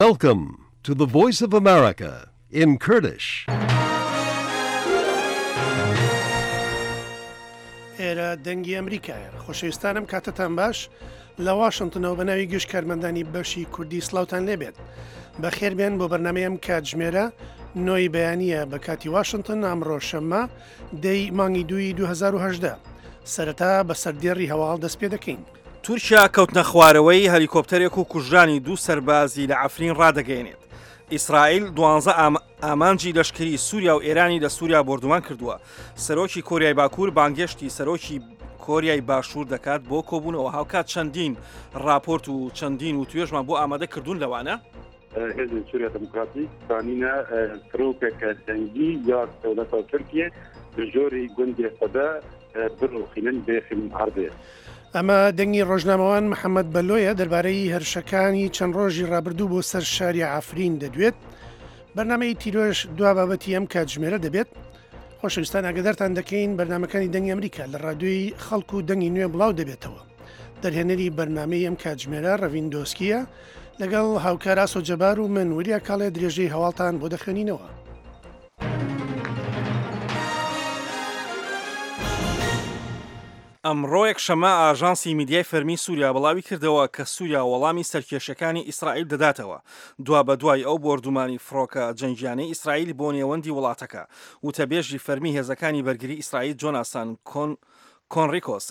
Welcome to the Voice of America in Kurdish. ئێرە دەنگی ئەمریکایە خۆشەویستانم کاتتان باش لە واشنگتنەوە بە ناوی گشت کارمەندانی بەشی کوردی سلااوان لێبێت بەخێر بێن بۆ بەرنمەیەم کاتژمێرە نۆی بەیانیە بە کاتی واشنگتن ئەمڕۆ شەممە دەی مانگی دوی 2010 سەرەتا بە سەردێڕی هەواڵ دەست پێ دەکەین. تورکیا کەوتنە خوارەوەی هەلیکۆپتەرێک و کوژرانی دوو سەربازی لە عەفرین ڕادەگەێنێت. ئیسرائیل 12 ئامانجی لەشکری سووریا و ئێرانی لە سووریا بردومان کردووە. سەرۆکی کۆریای باکوور بانگشتی سەرۆکی کۆریای باشوور دەکات بۆ کۆبوونەوە هاوکات چەندین راپۆرت و چەندین و توێژمان بۆ ئامادە کردوون لەوانە؟ حزب سوريا الديمقراطي ثانينا فروكك تنجي يا دولة تركيا بجوري جندي قضاء برو خلال بخل عربية. ئەمە دەنگی ڕۆژنامەوان محەممەد بەلۆیە دەربارەی هەرشەکانی چەند ڕۆژی ڕابردوو بۆ سەر شاری عەفرین دەدوێت. بەرنامەی تیرۆش دوا بابەتی ئەم کاتژمێرە دەبێت. خۆشەویستان ئاگادارتان دەکەین بەرنمەکانی دەنگی ئەمریکا لە ڕادیۆی خەڵک و دەنگی نوێ بڵاو دەبێتەوە. دەرهێنەری بەرنامەی ئەم کاتژمێرە ڕەڤیندۆسکیە لەگەڵ هاوکارا سۆجەبار و من وریە کاڵێ درێژەی هەواڵتان بۆ دەخوێنینەوە. ئەمڕۆیەک شەمە ئاژانسی میدیای فەرمی سووریا بڵاوی کردەوە کە سووریا وەڵامی سەرکێشەکانی ئیسرائیل دەداتەوە دوا بە دوای ئەو بردومانی فڕۆکە جەنگیانەی ئیسرائیل بۆ نێوەندی وڵاتەکە وتەبێژی فەرمی هێزەکانی بەرگری ئیسرائیل جۆناسان کۆنڕیکۆس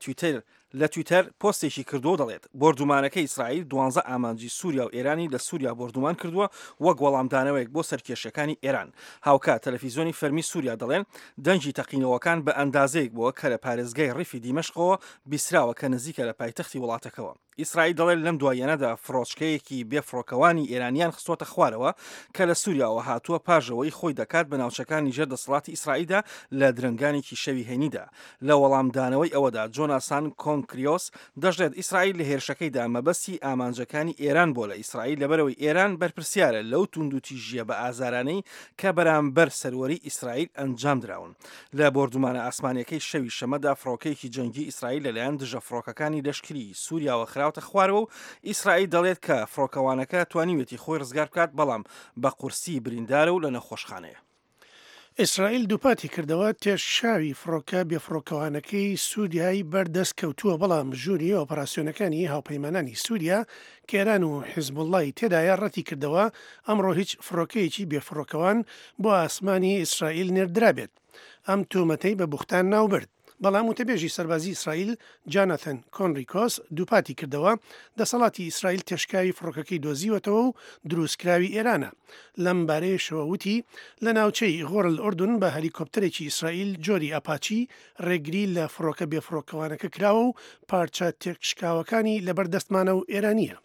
لە تویتەر پۆستێکی کردو دەڵێت بردومانەکە ئیسرائیل 12 ئامانجی سووریا و ئێرانی لە سووریا بردومان کردووە وەک وەڵامدانەوەیەک بۆ سەرکێشەکانی ئێران. هاوکات تەلەڤیزیۆنی فەرمی سووریا دەڵێن دەنگی تەقینەوەکان بە ئەندازەیەک بووە کە لە پارێزگای ڕیفی دیمەشقەوە بیسراوە کە نزیکە لە پایتەختی وڵاتەکەەوە. ئیسرائیل دەڵێت لەم دوایەنەدا فڕۆچکەیەکی بێفڕۆکەوانی ئێرانیان خستۆتە خوارەوە کە لە سووریاوە هاتووە پاژەوەی خۆی دەکات بە ناوچەکانی ژێردەسەڵاتی ئیسرائیلدا لە درنگانێکی شەوی هێنیدا. لە وەڵامدانەوەی ئەوەدا جۆناسان کۆنکریۆس دەژێت ئیسرائیل لە هێرشەکەیدا مەبەستی ئامانجەکانی ئێران بۆ لە ئیسرائیل لەبەرەوەی ئێران بەرپرسیارە لەو توندوتیژیە بە ئازارانەی کە بەرامبەر سەروەری ئیسرائیل ئەنجام دراون. لە بردومانە ئاسمانیەکەی شەوی شەمەدا فڕۆکەیەکی جەنگی ئیسرائیل لەلایەن دژە فڕۆکەکانی لەشکری سووریاوە خراوتە خوارەوە و ئیسرائیل دەڵێت کە فڕۆکەوانەکە توانیوێتی خۆی ڕزگار بکات بەڵام بە قورسی بریندارە و لە نەخۆشخانەیە. ئیسرائیل دووپاتی کردەوە تێشاوی فڕۆکە بێفڕۆکەوانەکەی سووریایی بەردەست کەوتووە بەڵام ژووری ئۆپەراسیۆنەکانی هاوپەیمانانی سووریا کێران و حیزبوڵڵای تێدایە ڕەتی کردەوە ئەمڕۆ هیچ فڕۆکەیەکی بێفڕۆکەوان بۆ ئاسمانی ئیسرائیل نێردرابێت. ئەم تۆمەتەی بە بوختان ناوبرد. بەڵام وتەبێژی سەربازی ئیسرائیل جانەتەن کۆنڕیکۆس دووپاتی کردەوە دەسەڵاتی ئیسرائیل تێشکاوی فڕۆکەکەی دۆزیوەتەوە و دروستکراوی ئێرانە. لەم بارەیەشەوە وتی لە ناوچەی غۆرل ئوردون بە هەلیکۆپتەرێکی ئیسرائیل جۆری ئاپاچی ڕێگری لە فڕۆکە بێفڕۆکەوانەکە کراوە و پارچە تێکشکاوەکانی لەبەردەستمانە و ئێرانیە.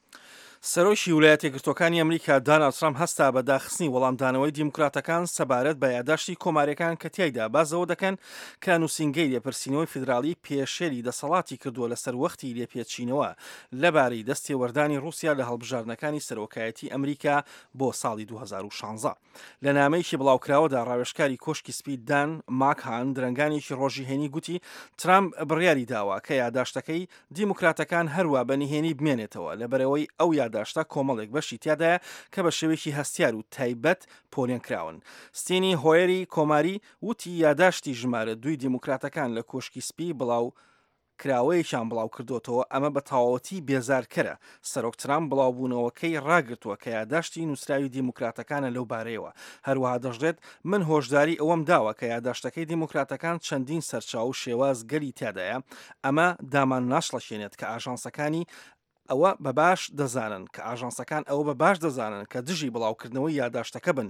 سەرۆکی ویلایەتە یەکگرتووەکانی ئەمریکا دۆناڵد ترامپ هەستا بە داخستنی وەڵامدانەوەی دیموکراتەکان سەبارەت بە یادداشتی کۆمارەکان کە تیایدا بازەوە دەکەن کە نووسینگەی لێپرسینەوەی فیدراڵی پێشێری دەسەڵاتی کردووە لەسەر وەختی لێپێچینەوە لەبارەی دەستێوەردانی رووسیا لە هەڵبژاردنەکانی سەرۆکایەتی ئەمریکا بۆ ساڵی 2016. لە نامەیەکی بڵاوکراوەدا ڕاوێژکاری کۆشکی سپی دان ماکهان درنگانێکی ڕۆژی هێنی گوتی ترامپ بڕیاری داوە کە یادداشتەکەی دیموکراتەکان هەروە بەنهێنی بمێنێتەوە لەبەرەوەی ئەو یادداشتە کۆمەڵێک بەشی تیادایە کە بە شێوەیەکی هەستیار و تایبەت پۆلێن کراون. ستینی هۆیەری کۆماری وتی یادداشتی ژمارە 2 دیموکراتەکان لە کۆشکی سپی بڵاو کراوەیەکیان بڵاو کردوتەوە ئەمە بە تەواوەتی بێزارکەرە. سەرۆک ترامپ بڵاوبوونەوەکەی ڕاگرتووە کە یادداشتی نووسراوی دیموکراتەکانە لەو بارەیەوە. هەروەها دەژێت من هۆشداری ئەوەم داوە کە یادداشتەکەی دیموکراتەکان چەندین سەرچاو و شێواز گەلی تیادایە ئەمە دامان ناشڵەشێنێت کە ئاژانسەکانی ئەوە بەباش دەزانن کە ئاژانسەکان ئەوە بە باش دەزانن کە دژی بڵاوکردنەوەی یادداشتەکە بن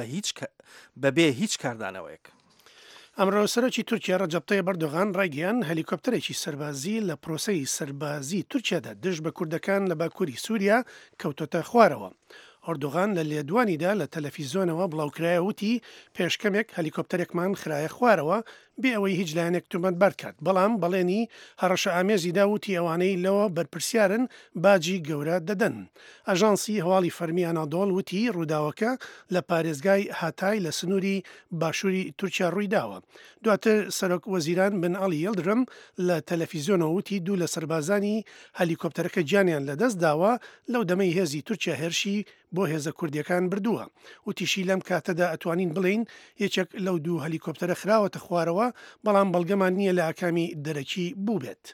بەبێ هیچ کاردانەوەیەک. ئەمڕۆ سەرۆکی تورکیا ڕەجەب تەیب ئەردۆغان ڕایگەیان هەلیکۆپتەرێکی سەربازی لە پرۆسەی سەربازی تورکیادا دژ بە کوردەکان لە باکووری سووریا کەوتۆتە خوارەوە. ئۆردۆغان لە لێدوانیدا لە تەلەڤیزیۆنەوە بڵاوکرایە وتی پێشکەمێک هەلیکۆپتەرێکمان خرایە خوارەوە بێ ئەوەی هیچ لایەنێک تومەتبەر کات بەڵام بەڵێنی هەڕەشە ئامێزیدا وتی ئەوانەی لەوە بەرپرسیارن باجی گەورە دەدەن. ئەژانسی هەواڵی فەرمی ئەنادۆڵ وتی ڕووداوەکە لە پارێزگای هاتای لە سنووری باشووری تورکیا ڕوویداوە. دواتر سەرۆک وەزیران بن ئەڵی یەلدرم لە تەلەڤیزیۆنەوە وتی دوو لە سەربازانی هەلیکۆپتەرەکە گیانیان لەدەست داوە لەو دەمەی هێزی تورکیا هێرشی بۆ هێزە کوردیەکان بردووە. وتیشی لەم کاتەدا ئەتوانین بڵین یەکێک لەو دوو هەلیکۆپتەرە خراوەتە خوارەوە بەڵام بەڵگەمان نییە لە ئاکامی دەرەکی بوو بێت.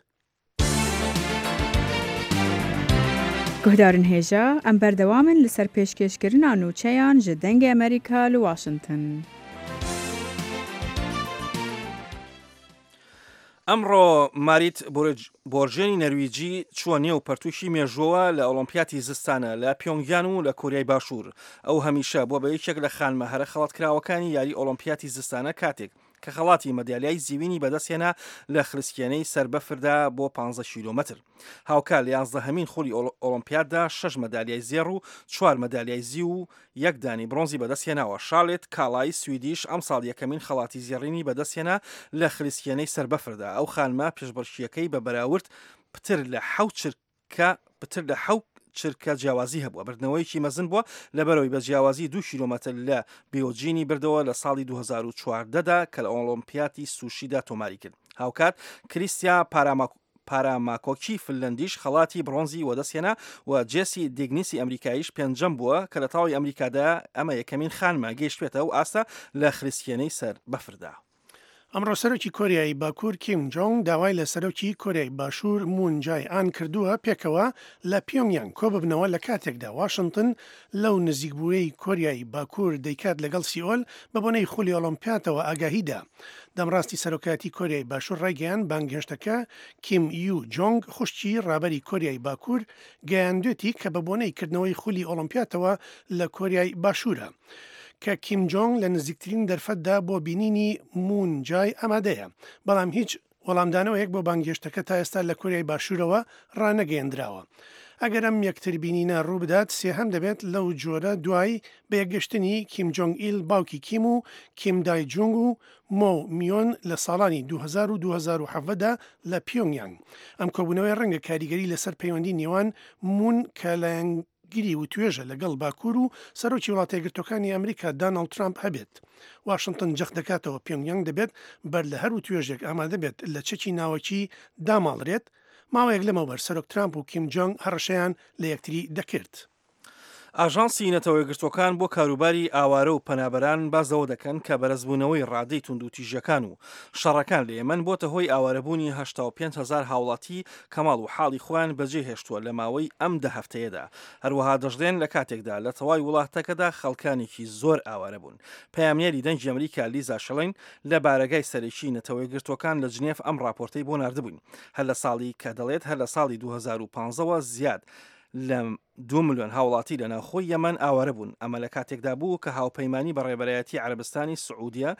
گوهدارن هێژە ئەم بەردەوامن لەسەر پێشکەشکردنا نووچەیان ji dengê ئەمریکا li Washington. ئەمڕۆ ماریت بۆرژێنی نەرویجی چووە نێو پەرتوشی مێژووە لە ئۆلۆمپیاتی زستانە لە پیۆنگیان و لە کۆریای باشوور. ئەو هەمیشە بۆ بە یەکێک لە خانمە هەرە خەڵاتکراوەکانی یاری ئۆلۆمپیاتی زستانە کاتێک کە خەڵاتی مەدالیای زیوینی بەدەستێنا لە خلیسکێنەی سەربەفردا بۆ 15 کیلۆمەتر. هاوکار لە 11هەمین خولی ئۆلۆمپیاددا 6 مەدالیای زێڕ و 4 مەدالیای زی و یەک دانی برۆنزی بەدەستێناوە. شارلێت کاڵای سویدیش ئەم ساڵ یەکەمین خەڵاتی زێڕینی بەدەستێنا لە خلیسکێنەی سەربەفردا. ئەو خانمە پێشبڕکێیەکەی بە بەراورد پتر لە حەوت چرکە جیاوازی هەبووە. بردنەوەیکی مەزن بووە لەبەرەوەی بە جیاوازی 2 کیلۆمەتر لە بیۆجینی بردەوە لە ساڵی 2014دا کە لە ئۆلۆمپیاتی سوشیدا تۆماری کرد. هاوکات کریستیا پاراماکۆکی فنلەندیش خەڵاتی برۆنزی وەدەستێنا و جێسی دیگنیسی ئەمریکاییش پێنجەم بووە کە لە تاوی ئەمریکادا ئەمە یەکەمین خانمە گەیشتوێتەوە و ئاستا لە خلیسکێنەی سەر بەفردا. ئەمڕۆ سەرۆکی کۆریایی باکوور کیم جۆنگ داوای لە سەرۆکی کۆریای باشوور مون جای ئان کردووە پێکەوە لە پیۆنگیان کۆ ببنەوە لە کاتێکدا واشنگتن لەو نزیکبووەی کۆریایی باکوور دەیکات لەگەڵ سیئۆل بە بۆنەی خولی ئۆلۆمپیاتەوە ئاگاهیدا. دەمڕاستی سەرۆکاتی کۆریای باشوور ڕایگەیان بانگهێشتەکە کیم یو جۆنگ خوشتی ڕابەری کۆریای باکوور گەیاندوێتی کە بە بۆنەی کردنەوەی خولی ئۆلۆمپیاتەوە لە کۆریای باشوورە. کە کیم جۆنگ لە نزیکترین دەرفەتدا بۆ بینینی مون جای ئامادەیە بەڵام هیچ وەڵامدانەوەیەک بۆ بانگهێشتەکە تا ئێستا لە کۆریای باشوورەوە ڕانەگەیەندراوە. ئەگەر ئەم یەکتر بینینە ڕوو بدات سێهەم دەبێت لەو جۆرە دوای بەیەکگەشتنی کیم جۆنگ ئیل باوکی کیم و کیم دای جۆنگ و مۆ میۆن لە ساڵانی 2000 و 2007دا لە پیۆنگیان. ئەم کۆبوونەوەی ڕەنگە کاریگەری لەسەر پەیوەندی نێوان مون کە گیری و توێژە لەگەڵ باکوور و سەرۆکی وڵاتە یەکگرتوەکانی ئەمریکا داناڵد ترامپ هەبێت. واشنگتن جەخت دەکاتەوە پیۆنگیانگ دەبێت بەر لە هەر و توێژێک ئامادە بێت لە چەکی ناوەکی داماڵرێت. ماوەیەک لەمەوبەر سەرۆک ترامپ و کیم جۆنگ هەڕەشەیان لە یەکتری دەکرد. ئاژانسی نەتەوەی گرتوەکان بۆ کاروباری ئاوارە و پەنابەران بازەوە دەکەن کە بەرزبوونەوەی ڕادەی تونند و تیژەکان و شەڕەکان لە ئێمن بۆتە هۆی ئاوارەبوونی 85,000 هاوڵاتی کەماڵ و حاڵی خۆیان بەجێ هێشتووە لە ماوەی ئەم هەفتەیەدا. هەروەها دەژڵێن لە کاتێکدا لە تەواوی وڵاتەکەدا خەڵکانێکی زۆر ئاوارە بوون. پەیامنێری دەنگی ئەمریکا لیزا شەڵین لە بارگای سەرەکی نەتەوەی گرتوەکان لە جنێف ئەم راپۆرتەی بۆ ناردبووین. هەر لە ساڵی کە دەڵێت هەر لە ساڵی 2015ەوە زیاد لە 2 ملیۆن هاوڵاتی لە ناوخۆی یەمەن ئاوارە بوون. ئەمە لە کاتێکدا بوو کە هاوپەیمانی بەڕێبەرایەتی عەرەبستانی سعودیە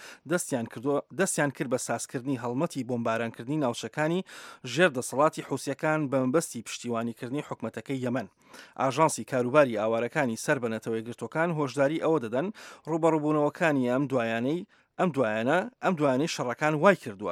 دەستیان کرد بە سازکردنی هەڵمەتی بۆمبارانکردنی ناوچەکانی ژێر دەسەڵاتی حوسیەکان بە مەبەستی پشتیوانیکردنی حکومەتەکەی یەمەن. ئاژانسی کاروباری ئاوارەکانی سەر بە نەتەوەی گرتوەکان هۆشداری ئەوە دەدەن ڕوبەڕووبوونەوەکانی ئەم دوایانەی شەڕەکان وای کردووە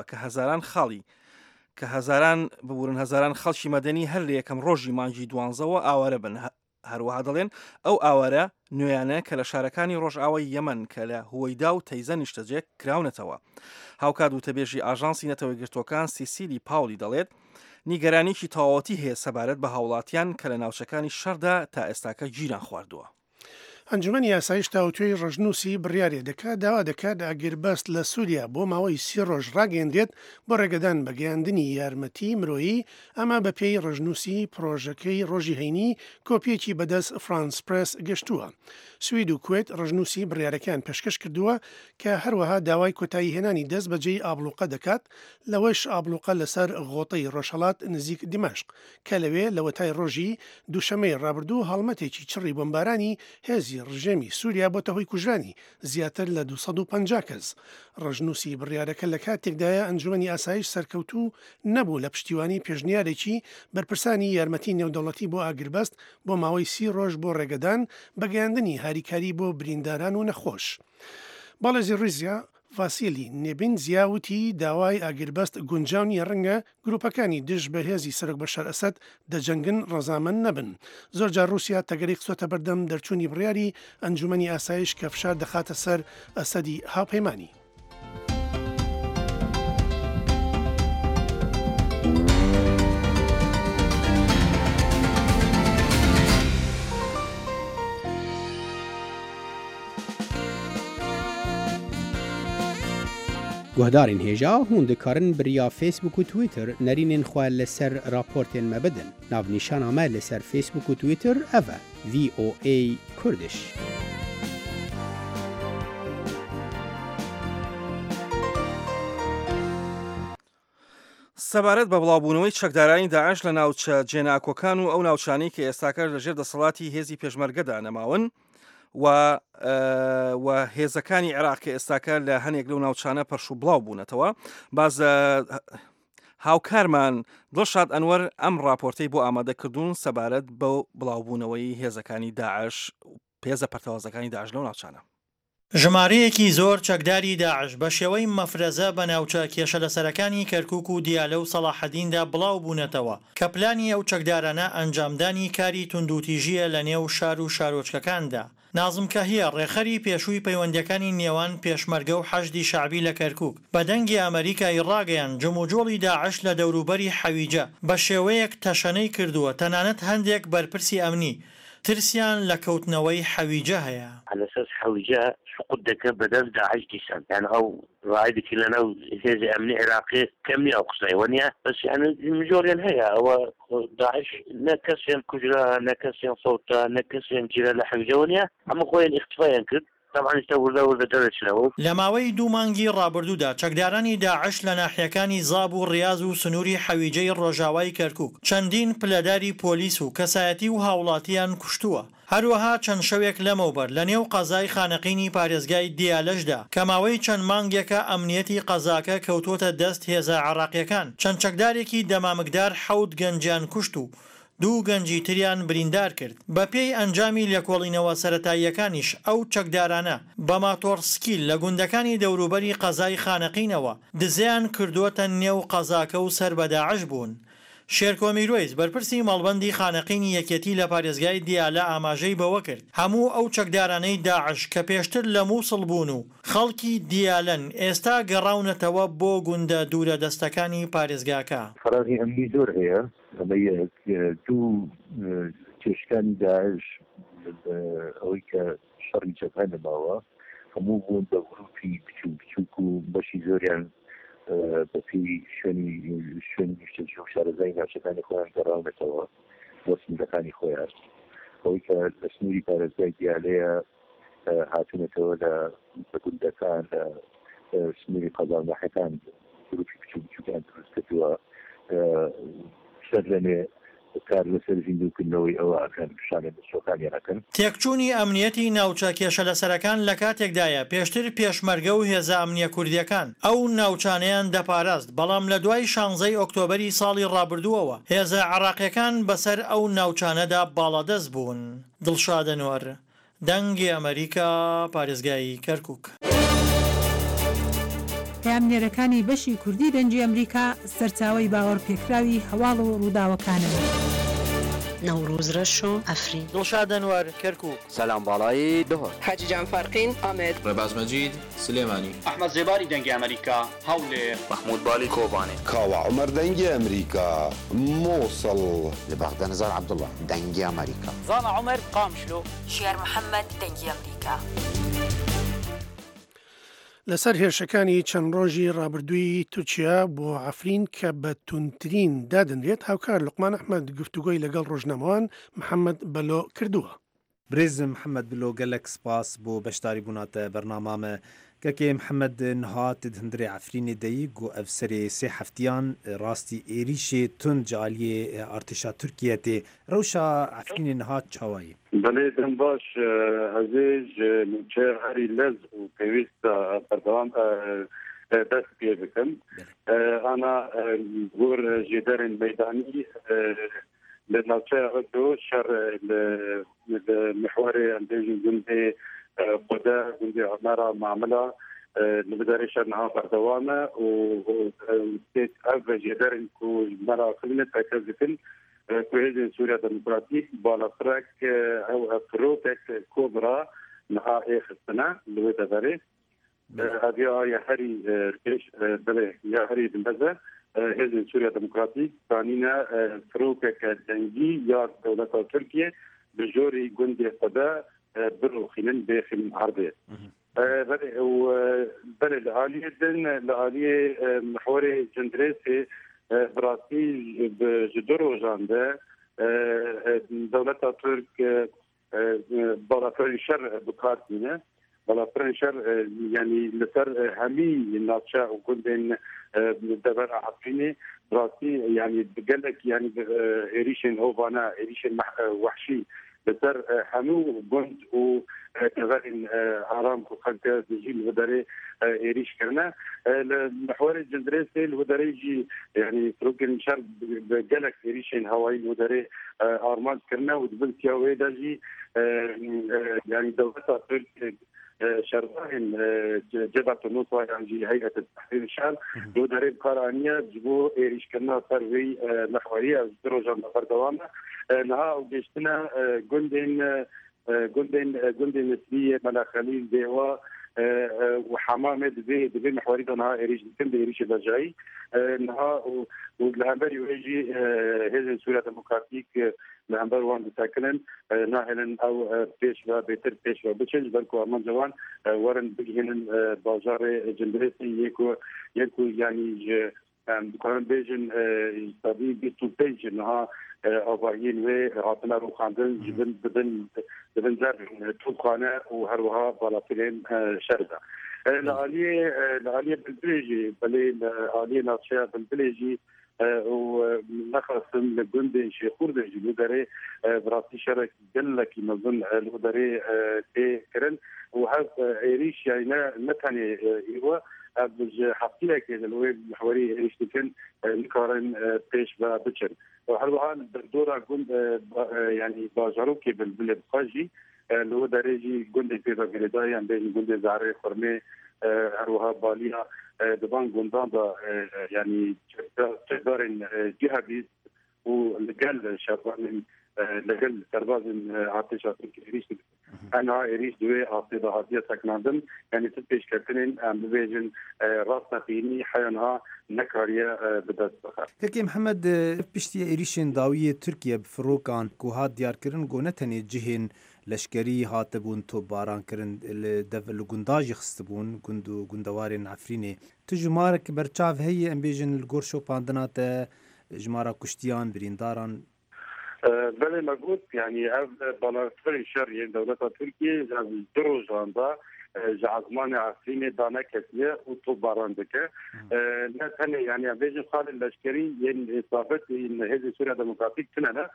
کە هەزاران ببورن هەزاران خەڵکی مەدەنی هەر لە یەکەم ڕۆژی مانگی 12ەوە ئاوارە بن. هەروەها دەڵێن ئەو ئاوارە نوێیانە کە لە شارەکانی ڕۆژئاوای یەمەن کە لە هوەیدا و تەیزە نیشتەجێک کراونەتەوە. هاوکات و تەبێژی ئاژانسی نەتەوەی گرتوەکان سیسیلی پاولی دەڵێت نیگەرانێکی تەواوەتی هەیە سەبارەت بە هاوڵاتیان کە لە ناوچەکانی شەردا تا ئێستاکە گیران خواردووە. ئەنجومەنی یاسایش تاوتوێی ڕژنووسی بڕیارێ دەکات داوا دەکات ئاگربەست لە سووریا بۆ ماوەی 30 ڕۆژ ڕاگەیەندرێت بۆ ڕێگەدان بە گەیاندنی یارمەتی مرۆیی ئەمە بە پێی ڕژنووسی پرۆژەکەی ڕۆژی هەینی کۆپیەکی بەدەست فرانس پرس گەشتووە. سوید و کوێت ڕژنووسی بڕیارەکان پێشکەش کردووە کە هەروەها داوای کۆتایی هێنانی دەست بەجێی ئابلوقە دەکات لەوەش ئابلوقە لەسەر غۆتەی ڕۆژهەڵات نزیک دیمەشق کە لەوێ لە وەتای ڕۆژی دووشەمەی ڕابردوو هەڵمەتێکی چڕی بۆمبارانی هێزی ڕێزی ڕژێمی سووریا بۆتە هۆی کوژرانی زیاتر لە 250 کەس. ڕژنووسی بڕیارەکە لە کاتێکدایە ئەنجومەنی ئاسایش سەرکەوتوو نەبوو لە پشتیوانی پێشنیارێکی بەرپرسانی یارمەتی نێودەوڵەتی بۆ ئاگربەست بۆ ماوەی 30 ڕۆژ بۆ ڕێگەدان بەگەیاندنی هاریکاری بۆ برینداران و نەخۆش. باڵێزی ڕیزیا ڤاسیلی نێبینزیاوتی داوای ئاگربەست گونجاونی ڕەنگە گروپەکانی دژ بە هێزی سەرۆک بەشار ئەسەد دەجەنگن ڕەزامەند نەبن. زۆرجار رووسیا تەگەری قسۆتە بەردەم دەرچوونی بڕیاری ئەنجومەنی ئاسایش کە فشار دەخاتە سەر ئەسەدی هاوپەیمانی. گوهدارین هێژا هون دikarin biriya Facebook û Twitter nerînên xwe li ser raportên me bidin. Navnîşana me li ser Facebook û Twitter ev e VOA Kurdish. سەبارەت بە بڵاوبوونەوەی چەکدارانی داعش لە ناوچە جێناکۆکان و ئەو ناوچانەی کە ئێستاکە لەژێر دەسەڵاتی هێزی پێشمەرگەدا نەماون و هێزەکانی عێراق کە ئێستاکە لە هەنێک لەو ناوچانە پەرش و بڵاو بوونەتەوە. باز هاوکارمان دڵشاد ئەنوەر ئەم راپۆرتەی بۆ ئامادەکردوون سەبارەت بە بڵاوبوونەوەی هێزەکانی داعش هێزە پەرتەوازەکانی داعش لەو ناوچانە. ژمارەیەکی زۆر چەکداری داعش بە شێوەی مەفرەزە بە ناوچە کێشە لەسەرەکانی کەرکووک و دیالە و سەلاحەدیندا بڵاو بوونەتەوە کە پلانی ئەو چەکدارانە ئەنجامدانی کاری توندوتیژیە لە نێو شار و شارۆچکەکاندا. نازم کەهیە ڕێخەری پێشووی پەیوەندەکانی نێوان پێشمەرگە و حەشدی شعبی لە کەرکووک بە دەنگی ئەمریکای ڕاگەیان جموجۆڵی داعش لە دەوروبەری حەویجە بە شێوەیەک تەشەنەی کردووە تەنانەت هەندێک بەرپرسی ئەمنی ترسیان لە کەوتنەوەی حەویجە هەیە. علەساس حەویجە سقوط دەکە بەدەست داعش دیسان یعنی ئەو ڕایدێکی لەناو هێزی ئەمنی عێراقی کەم نییە ئەو قسەی وەنیە بەس یعنی مجۆریان هەیە ئەوە داعش نە کەسیان کوژرا نە کەسیان فەوتە نە کەسیان گیرە لە حەویجەوە نیە هەموو خۆیان ئیختفایان کرد. لە ماوەی دوو مانگی ڕابردوودا چەکدارانی داعش لە ناحیەکانی زاب و ڕیاز و سنووری حەویجەی ڕۆژاوای کەرکووک چەندین پلەداری پۆلیس و کەسایەتی و هاوڵاتیان کوشتووە. هەروەها چەند شەوێک لەمەوبەر لە نێو قەزای خانەقینی پارێزگای دیالەشدا کە ماوەی چەند مانگێکە ئەمنیەتی قەزاکە کەوتۆتە دەست هێزە عێراقیەکان چەند چەکدارێکی دەمامکدار 7 گەنجیان کوشت و 2 گەنجی تریان بریندار کرد. بە پێی ئەنجامی لێکۆڵینەوە سەرەتاییەکانیش ئەو چەکدارانە بە ماتۆرسکیل لە گوندەکانی دەوروبەری قەزای خانەقینەوە دزیان کردووەتە نێو قەزاکە و سەر بە داعش بوون. شێرکۆ میرۆیز بەرپرسی ماڵبەندی خانەقینی یەکێتی لە پارێزگای دیالە ئاماژەی بەوە کرد هەموو ئەو چەکدارانەی داعش کە پێشتر لە مووسڵ بوون و خەڵکی دیالەن ئێستا گەڕاونەتەوە بۆ گوندە دوورە دەستەکانی پارێزگاکە. فەرازی ئەمنی زۆر هەیە دوو کێشەکانی داعش ئەوەی کە شەڕی جەبهە نەماوە هەموو بوون بە گروپی بچووک و بەشی زۆریان بەپی شوێنی نیشتەجی و شارەزای ناوچەکانی خۆیان گەڕاونەتەوە بۆ سندەکانی خۆیان ئەوەی کە لە سنووری پارێزگای دیالەیە هاتوونەتەوە لە گوندەکان لە سنووری قەزا و ناحیەکان گروپی بچووکیان دروست کردووە سەر لەنێ کار لەسەر زیندووکردنەوەی ئەوە ئەکەن شانە دەستۆکانیان ئەکەن. تێکچوونی ئەمنیەتی ناوچە کێشە لەسەرەکان لە کاتێکدایە پێشتر پێشمەرگە و هێزە ئەمنیە کوردیەکان ئەو ناوچانەیان دەپاراست بەڵام لە دوای 16 ئۆکتۆبەری ساڵی ڕابردووەوە هێزە عێراقیەکان بەسەر ئەو ناوچانەدا باڵادەست بوون. دڵشاد ئەنوەر دەنگی ئەمریکا پارێزگای کەرکووک. پامنێرەکانی بەشی کوردی دەنگی ئەمریکا سەرچاوی باوەڕ پێکراوی هەواڵ و ڕووداوەکانن. نەوروز ڕەشۆ ئەفری دڵشاد ئەنوەر کەرکووک. سەلام باڵایی دهۆر حاجی جان فەرقین ئامێد ڕێباز مەجید سلێمانی ئەحمەد زێباری دەنگی ئەمریکا هەولێر محمود بالی کۆبانێ کاوە عومەر دەنگی ئەمریکا مووسڵ لە بەغدە نەزار عەبدوڵڵا دەنگی ئەمریکا زانا عومەر قامشلۆ شیار محەممەد دەنگی ئەمریکا. لەسەر هێرشەکانی چەند ڕۆژی ڕابردووی تورکیا بۆ عەفرین کە بە تونترین دادنرێت هاوکار لوقمان ئەحمەد گفتوگۆی لەگەڵ ڕۆژنامەوان محەممەد بەلۆ کردووە. بريز محمد بلو قالك سباس بو بشتاري بونات برنامج كاكي محمد نهات هندري عفريني دايق و افسري سي حفتيان راستي ايريشي تون جاليه ارتشا تركيا روشا عفريني نهات شاواي بله دنباش عزيز من هاري لز و كويست بردوان دست پێ بکەم ئانا گۆر ژێدەرên مەدانی لە ناوچەیە شەر لە محورê em bêjin gundê xwede gundê Amera Mamila li biderê şer niha berdewam e û ev ژێدەrên ku mera xilîne pêkez dikin ku Hêzên Sûriya Demokratîk balafirek ew firotek kobra niha ê xistine li wê deverê هذه يا هري بله يا هري بالمزة هذه سوريا ديمقراطية ثانينا فروكة كدنجي يا دولة تركيا بجوري جندي قضاء برو خلال داخل عربية بله العالية العالية محوري جندريسي براسي بجدرو جانده دولة ترك بالافري شر بكارتينه ولا فرنشر يعني لسر همي الناتشا وكندن دبر عفيني براسي يعني بقلك يعني إيريشن هوفانا إيريشن وحشي لسر همو بند و كذلك عرام خلق تجيل وداري إيريش كرنا المحور الجندريسي الوداريجي يعني فروكن شر بقلك إيريشن هواي وداري أرمان كرنا ودبلت يا ويداجي يعني دولة شرطين جبهة النصرة يعني هيئة التحرير الشعب وداري قرانية جبو إيريش كرنا سروي محورية درجة نفر دوامة نها وجشتنا جندن نسبية ملا خليل ديوا وحمامة دبي محوري نها إيريش كم إيريش الجاي نها والهامبر يواجه هذه سوريا ديمقراطيك لهامبر وان بتاكلن ناهلن أو بيشوا بيتر بيشوا بتشج بركو أمان جوان ورن بيجهن بازار جندريسي يكو يعني بكران بيجن طبيعي بيتو بيج نها أوبايين وعطنا روخاندن جبن بدن زر توقانا وهروها بالافلين شردا العالية بالبليجي بلي العالية ناتشا بالبليجي ونخصم لجندن شيخور دجي لوداري براسي شرك دلك نظن لوداري كرن وهذا إيريش يعني مثلا هو بج حقي لك الويب محوري إيش تكن نقارن بيش ببشر وهذا الدورة جند يعني باجروكي بالبلد خاجي لو درجي جند في بغداد يعني بين جند زاري فرمي أروها باليا دبان جندان يعني تقدرين جهبيز ولقل شبان لقل سربازن عطشة إيريش أنا إيريش دوي عطيدة هذه سكنادم يعني تبيش كتنين ببيجن راسنا فيني حيانها نكاريا بدأت بخار. هكي محمد بيشتي إيريشين داوية تركيا بفروكان كوهات ديار كرن قونتني جهن لشكري هاتبون توباران كرن الجنداج يخصبون جندوارين عفريني تجمارك برشاف هي ام بيجن الجورشو باندنات جمارا كشتيان برينداران بله مقود يعني بالافري شر دولة تركيا دروجاندا جعزمان عفريني دانا كثير وطوباران دكه نتني يعني بيجن خالد اللشكري يعني اصابت ان هذه سوريا ديمقراطيك تنانا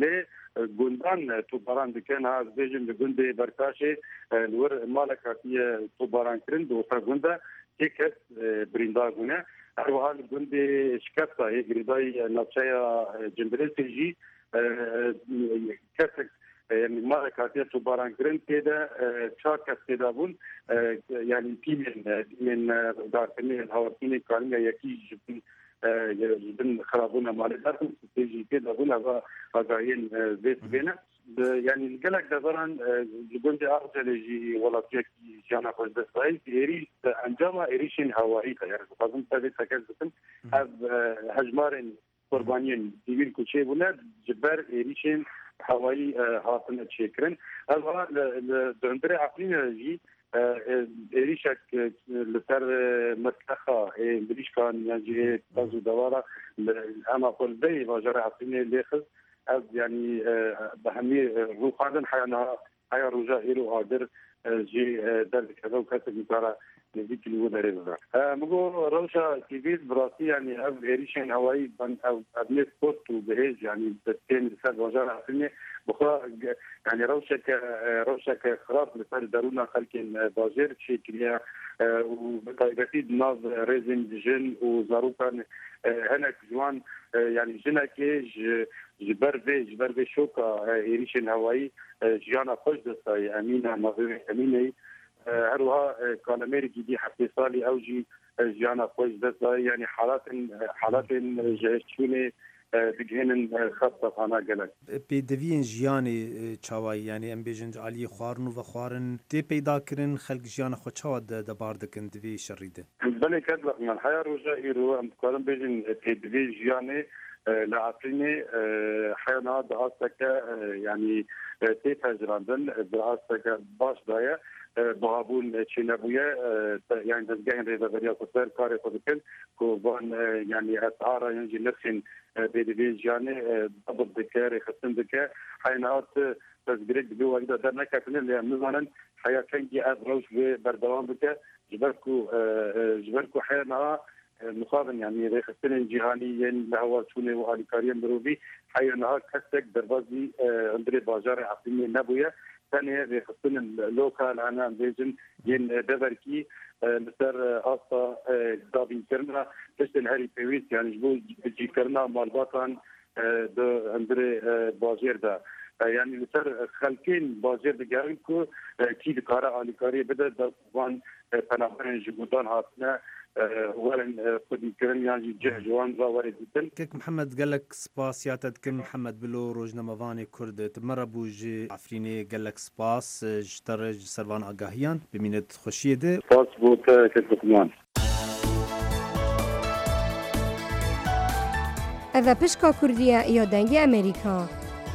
لجندان طوباران دكان هذا بيجن لجندي بركاشي الور مالكاتيه طوباران كرند وفرغوندا كيكس برينداغونا اروها الجندي شكتا هي غريداي ناتشايا جندريسي كسك يعني ما كاتيه طوباران كرند كده شاكس كده بون يعني من دارتني الهوارتيني كانوا يكي جبن خرابونا مالدارهم تيجي كده بون غاين بيت بينا يعني الجلك دبران جبن أرجلجي ولا تيجي جانا قصد إسرائيل إيريش أنجما إيريشين هوائي يعني فازم تبي سكزتن هجمارين قربانيين سيفيل كوشي بولا جبر إيريشين هوائي هاتنا تشكرن هذا الدندري عقلنا جي إيريشك لسر مسلخة إيريش كان يعني تازو دوارة أنا قل بي واجرى عقلنا ليخز يعني بهمي روخادن حيانا هيا رجاء إيرو قادر جي درد كذا وكاتب مثلا نزيك اللي هو دريبه مقول روشة كبير براسي يعني أب إيريشين هواي أو أبني سبورت وبهيج يعني بتكين لسات وجارة عفني بخا يعني روشة كخراب مثل دارونا خلكين باجير شيء كليا وبطريقتي ناز ريزن جن وزاروكان هناك جوان يعني جنا كيج جبر في شوكا إيريشين هواي جيانا خوش دستاي أمينة مغير أمينة هروها كان أمريكي دي حتى صالي أوجي جيانا خوش دستاي يعني حالات جهشوني بجهن خطة أنا قلت. بدوین جیانی چاوی یعنی ام بیجنج علی خوارن و خوارن تی پیدا کرن خلق جیان خو چاو دبار دکن دوی شریده. بله كذا من الحياة رجاء رو ام كلام بيجن تدري جياني لعفريني حيانا دعاستك يعني تيت هجراندن دعاستك باش دايا بهابون تشينابويا يعني دزجين ريدا بريا كتير كاري خدكن كوبان يعني أسعار ينجي نفسين بدي جياني ضبط دكار خصن دكار حينات تزجريك بيو وجد درنا كتير اللي مثلا حياة كنجي أدروش ببردوام دكار جبركو حيانا مقابل يعني ريخستن جهانيا لهوا توني وهالكاريان بروبي حيانا كستك دربازي اندري باجار عقلية نبويا ثانية ريخستن اللوكال أنا بيجن ين دبركي مستر أصلا دابين كرنا تشتن هاري بيويس يعني جبو جي كرنا مالباطان دو اندري باجير دا يعني مستر خلقين باجير دقارنكو كي دكارا آليكاري بدا دقوان پناهان جبودان هاتنا ولن خودی کردن یعنی جوان را وارد بودن. كيك محمد قال لك سباس ياتد كم محمد بلو روجنا مفاني كرد تمر بوجي عفريني قال لك سباس جترج سروان آگاهیان بمینت خوشیه ده. سپاس بود کتبمان. اذا پشکا کردیا یا دنگ امریکا.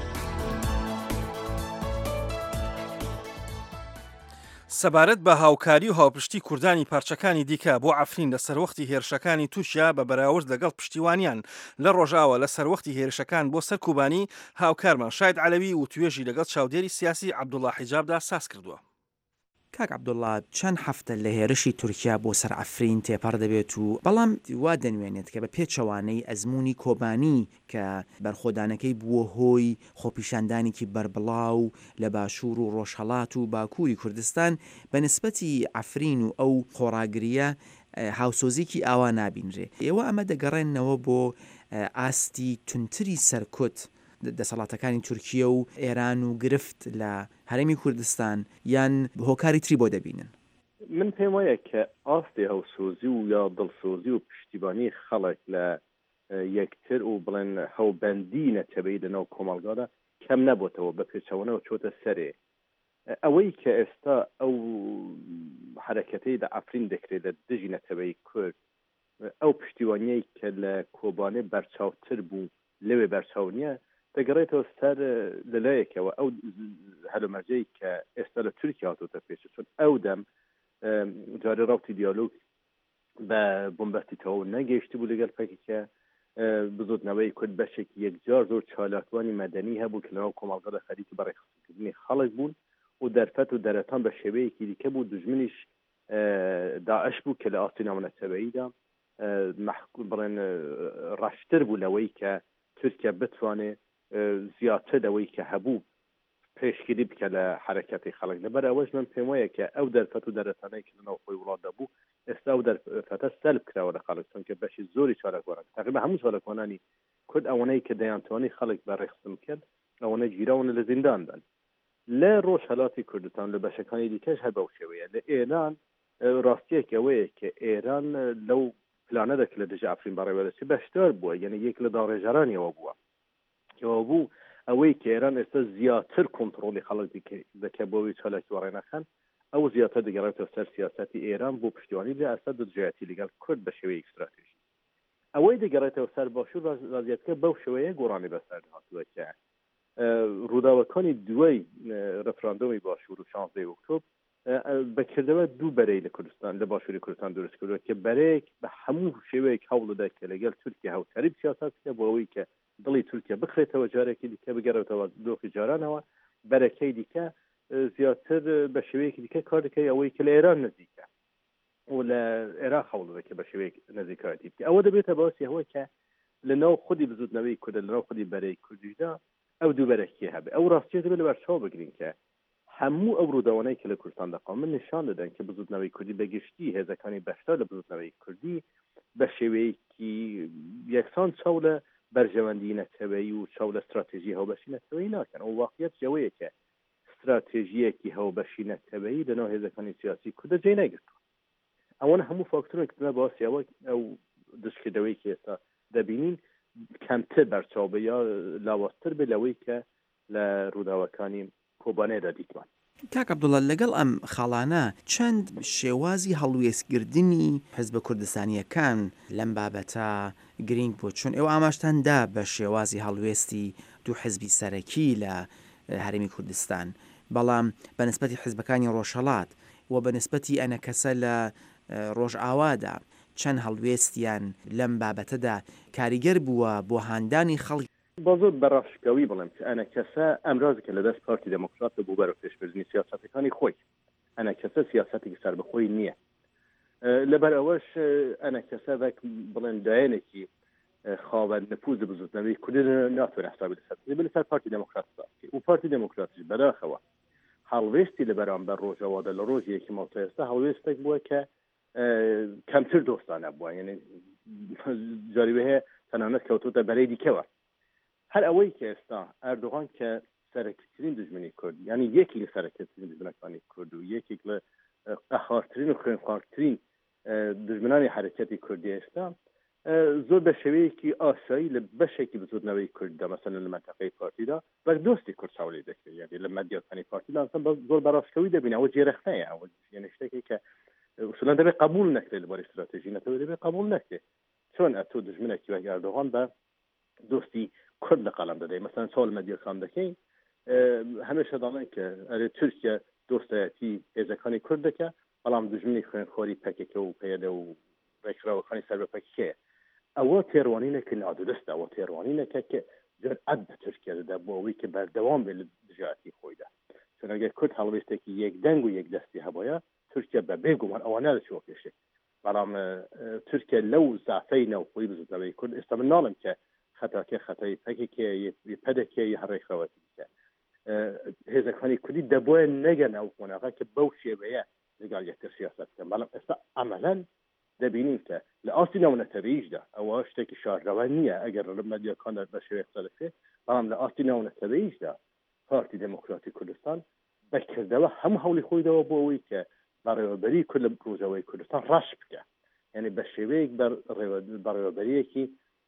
سەبارەت بە هاوکاری و هاوپشتی کوردانی پارچەکانی دیکە بۆ عەفرین لە سەروەختی هێرشەکانی تووشیا بە بەراورد لەگەڵ پشتیوانیان لە ڕۆژاوە لە سەروەختی هێرشەکان بۆ سەرکوبانی هاوکارمان شاید عەلەوی و توێژی لەگەڵ چاودێری سیاسی عەبدوڵڵا حیجابدا ساز کردووە. کاک عەبدوڵڵا چەند هەفتە لە هێرشی تورکیا بۆ سەر عەفرین تێپەڕ دەبێت و بەڵام وا دەنوێنێت کە بە پێچەوانەی ئەزمموی کۆبانی کە بەرخۆدانەکەی بووە هۆی خۆپیشاندانێکی بربڵاو لە باشوور و ڕۆژهەڵات و باکووری کوردستان بە نسبەتی عەفرین و ئەو خۆڕاگریە هاوسۆزێکی ئاوا نابینرێ. ئێوە ئەمە دەگەڕێنەوە بۆ ئاستی تونتری سەرکوت دەسەڵاتەکانی تورکیە و ئێران و گرفت لە هەرێمی کوردستان یان هۆکاری تری بۆ دەبینن. من پێم وایە کە ئاستی هەوسۆزی و یا دڵسۆزی و پشتیبانی خەڵک لە یەکتر و بڵێن هەوبەندی نەتەبەی لەناو کۆمەڵگادا کەم نەبووتەوە بە پێچەوانەوە چۆتە سەرێ. ئەوەی کە ئێستا ئەو حرەکەتەی لە عەفرین دەکرێت لە دژی نەتەبەی کورد ئەو پشتیوانیەی کە لە کۆبانێ بەرچاوتر بوو لەوێ بەرچاو نییە دەگەڕێتەوە سەر لەلایەکەوە ئەو هەلومەرجەی کە ئێستا لە تورکیا هاتووەتە پێش چون ئەو دەم جارێ ڕاوتی دیالۆگ بە بۆمبەستیتەوە نەگەیشتی بوو لەگەڵ پەکێکە بزودنەوەی کورد بەشێکی یەکجار زۆر چالاکوانی مەدەنی هەبوو کە لەناو کۆمەڵگەدا خەریکی بەڕێخستکردنی خەڵک بوون و دەرفەت و دەرەتان بە شێوەیەکی دیکە بوو دژمنیش داعش بوو کە لە ئاستی ناونەتەبەییدا بڵێن ڕاشتر بوو لەوەی کە تورکیا بتوانێت زیاتر لەوەی کە هەبوو پێشگیری بکە لە حرەکەتی خەڵک لەبەر ئەوەش من پێم وایە کە ئەو دەرفەت و دەرەتانەی کە لەناو خۆی وڵاتدا بوو ئێستا ئەو دەرفەتە سەلب کراوە لە خەڵک چونکە بەشی زۆری چارەکوانان تقریبا هەموو چارەکوانانی کورد ئەوەنەی کە دەیانتوانی خەڵک بەڕێخستن کرد ئەوەنە گیراون لە زینداندان لە ڕۆژهەڵاتی کوردستان لە بەشەکانی دیکەش هەر بەو شێوەیە لە ئێران ڕاستیەک ئەوەیە کە ئێران لەو پلانەدا کە لە دژی عەفرین بەڕێوەدەچێت بەشدار بووە یعنی یەک لە داڕێژەرانیەوە بووە کەەوە بوو ئەوەی کە ئێران ئێستا زیاتر کۆنتڕۆلی خەڵک دەکە بۆەوەی چالاکی وەڕێنەکان ئەو زیاتر دەگەڕێتەوە سەر سیاسەتی ئێران بۆ پشتیوانی لە ئەستا دژایەتی لەگەڵ کورد بە شێوەیەک استراتێژی ئەوەی دەگەڕێتەوە سەر باشوور وەزعیەتەکە بەو شێوەیە گۆڕانی بەسەر هاتووەکە ڕووداوەکانی دوای ڕەفراندۆمی باشوور و 16 ئۆکتۆبر بەکردەوە دوو بەرەی لە کوردستان لە باشووری کوردستان دروست کردووە کە بەرەیەک بە هەموو شێوەیەک هەوڵدا کە لەگەڵ تورکیا هاوکاری سیاست بکە بۆ ئەوەی کە دڵی تورکیا بخرێتەوە جارێکی دیکە بگەڕێتەوە دۆخی جارانەوە بەرەکەی دیکە زیاتر بە شێوەیەکی دیکە کار دەکەی ئەوەی کە لە ئێران نزیکە و لە عێراق هەوڵ دەکە بە شێوەیەک نزیکایەتی بکە ئەوە دەبێتە باسی ئەوەی کە لەناو خودی بزودنەوەی کوردە لەناو خودی بەرەی کوردیدا ئەو دووبەرەکی هەبێ ئەو ڕاستیە دەبێت لە بەرچاو بگرین کە هەموو ئەو ڕووداوانەی کە لە کوردستان دەقام من نیشان دەدەن کە بزودنەوەی کوردی بەگشتی هێزەکانی بەشدار لە بزودنەوەی کوردی بە شێوەیەکی یەکسان چاو لە بەرژەوەندی نەتەوەیی و چاو لە استراتێژی هەڵبەشی نەتەوەیی ناکەن ئەو واقعیەت جەوەیە کە استراتێژیەکی هەڵبەشی نەتەوەیی لەناو هێزەکانی سیاسی کوردە جێ نەگرتووە ئەوەنە هەموو فاکتۆرێک کردنە باسی ئەو دشکردەوەی کە ئێستا دەبینین کەمتر بەرچاو بێ یا لاوازتر بێ لەوەی کە لە ڕووداوەکانی کۆبانەیەدا دیتمان کاک عەبدوڵڵا لەگەڵ ئەم خاڵانە چەند شێوازی هەڵوێستگردنی حیزبە کوردستانیەکان لەم بابەتە گرنگ بوو چون ئێوە ئاماژتاندا بە شێوازی هەڵوێستی دوو حیزبی سەرەکی لە هەرێمی کوردستان بەڵام بەنسبەتی حیزبەکانی ڕۆژهەڵات و بەنسبەتی ئەنە کەسە لە ڕۆژئاوادا چەند هەڵوێستیان لەم بابەتەدا کاریگەر بووە بۆ هاندانی خەڵک بە زۆر بەڕاشکەوی بڵێم کە ئەنە کەسە ئەمرازێکە لە دەست پارتی دموکرات بوو بەرەو پێشبردننی سیاسەتەکانی خۆی ئەنە کەسە سیاسەتێکی سەربەخۆی نییە لەبەر ئەوەش ئەنە کەسە بەک بڵێن دایەنێکی خاوەن نفوذ بزودنەوەی کوردی ناتوانێت حسابی لەسەر پارتی دموکرات بکات و پارتی دموکراتیش بەداخەوە هەڵوێستی لە بەرامبەر ڕۆژەوادە لە ڕۆژی یەکی ماوە تا ئێستا هەڵوێستێک بووە کە کەمتر دۆستانە بووە یعنی جاریبە هەیە تەنانەت کەوتوتە بەرەی دیکەوە هەر ئەوەی کە ئێستا ئەردوغان کە سەرەکیترین دژمنی کورد یعنی یەکی لە سەرەکیترین دژمنەکانی کورد و یەکێک لە قەهارترین و خوێنخوارترین دژمنانی حرەکەتی کوردی ئێستا زۆر بە شێوەیەکی ئاسایی لە بەشێکی بزودنەوەی کورددا مەسەن لە منتەقەی پارتیدا بە دۆستی کورد چاوەڵی دەکرێت یعنی لە مەدیەکانی پارتیدا زۆر بەڕاستکەوی دەبین ئەوە جێرەخنەیە ئەوە یعنی شتێکی کە ئوسولا دەبێت قبول نەکرێت لەبەر استراتێژی نەتەوەی دەبێت قبول نەکرێت چۆن ئەتۆ دژمنێکی وەک ئەردوغان بە دۆستی کورد لە قەڵام دەدەی مەسەن چاڵ مەدیەکان دەکەین هەمیشە دەڵێن کە ئەرێ تورکیا دۆستایەتی هێزەکانی کورد دەکە بەڵام دژمنی خوێنخۆری پەکێکە و پێدە و ڕێکخراوەکانی سەر بە پەکێیە ئەوە تێڕوانینێکی نادرستە ئەوە تێڕوانینەکە کە جرئەت بە تورکیا دەدا بۆ ئەوەی کە بەردەوام بێت لە دژایەتی خۆیدا چون ئەگەر کورد هەڵوێستێکی یەک دەنگ و یەک دەستی هەبایە تورکیا بە بێگومان ئەوە نادەچوە پێشێ بەڵام تورکیا لەو زافەی نەوخۆی بزودنەوەی کورد ئێستا من ناڵم کە خەتاکێ خەتای پەکێکێ پەدەکێ هەڕێکخراوەتی بکە هێزەکانی کوردی دەبووە نەگەن ئەو قۆناغا کە بەو شێوەیە لەگەڵ یەکتر سیاسەت بکەن بەڵام ئێستا ئەمەلەن دەبینین کە لە ئاستی ناونەتەوەییشدا ئەوە شتێکی شاردەوە نییە ئەگەر لە مەدیەکاندا بە شێوەیە قسە دەکرێت بەڵام لە ئاستی ناونەتەوەییشدا پارتی دموکراتی کوردستان بەکردەوە هەموو هەوڵی خۆیدەوە بۆ ئەوەی کە بەڕێوەبەری کورد لە ڕۆژەوەی کوردستان ڕاش بکە یعنی بە شێوەیەک بەڕێوەبەریەکی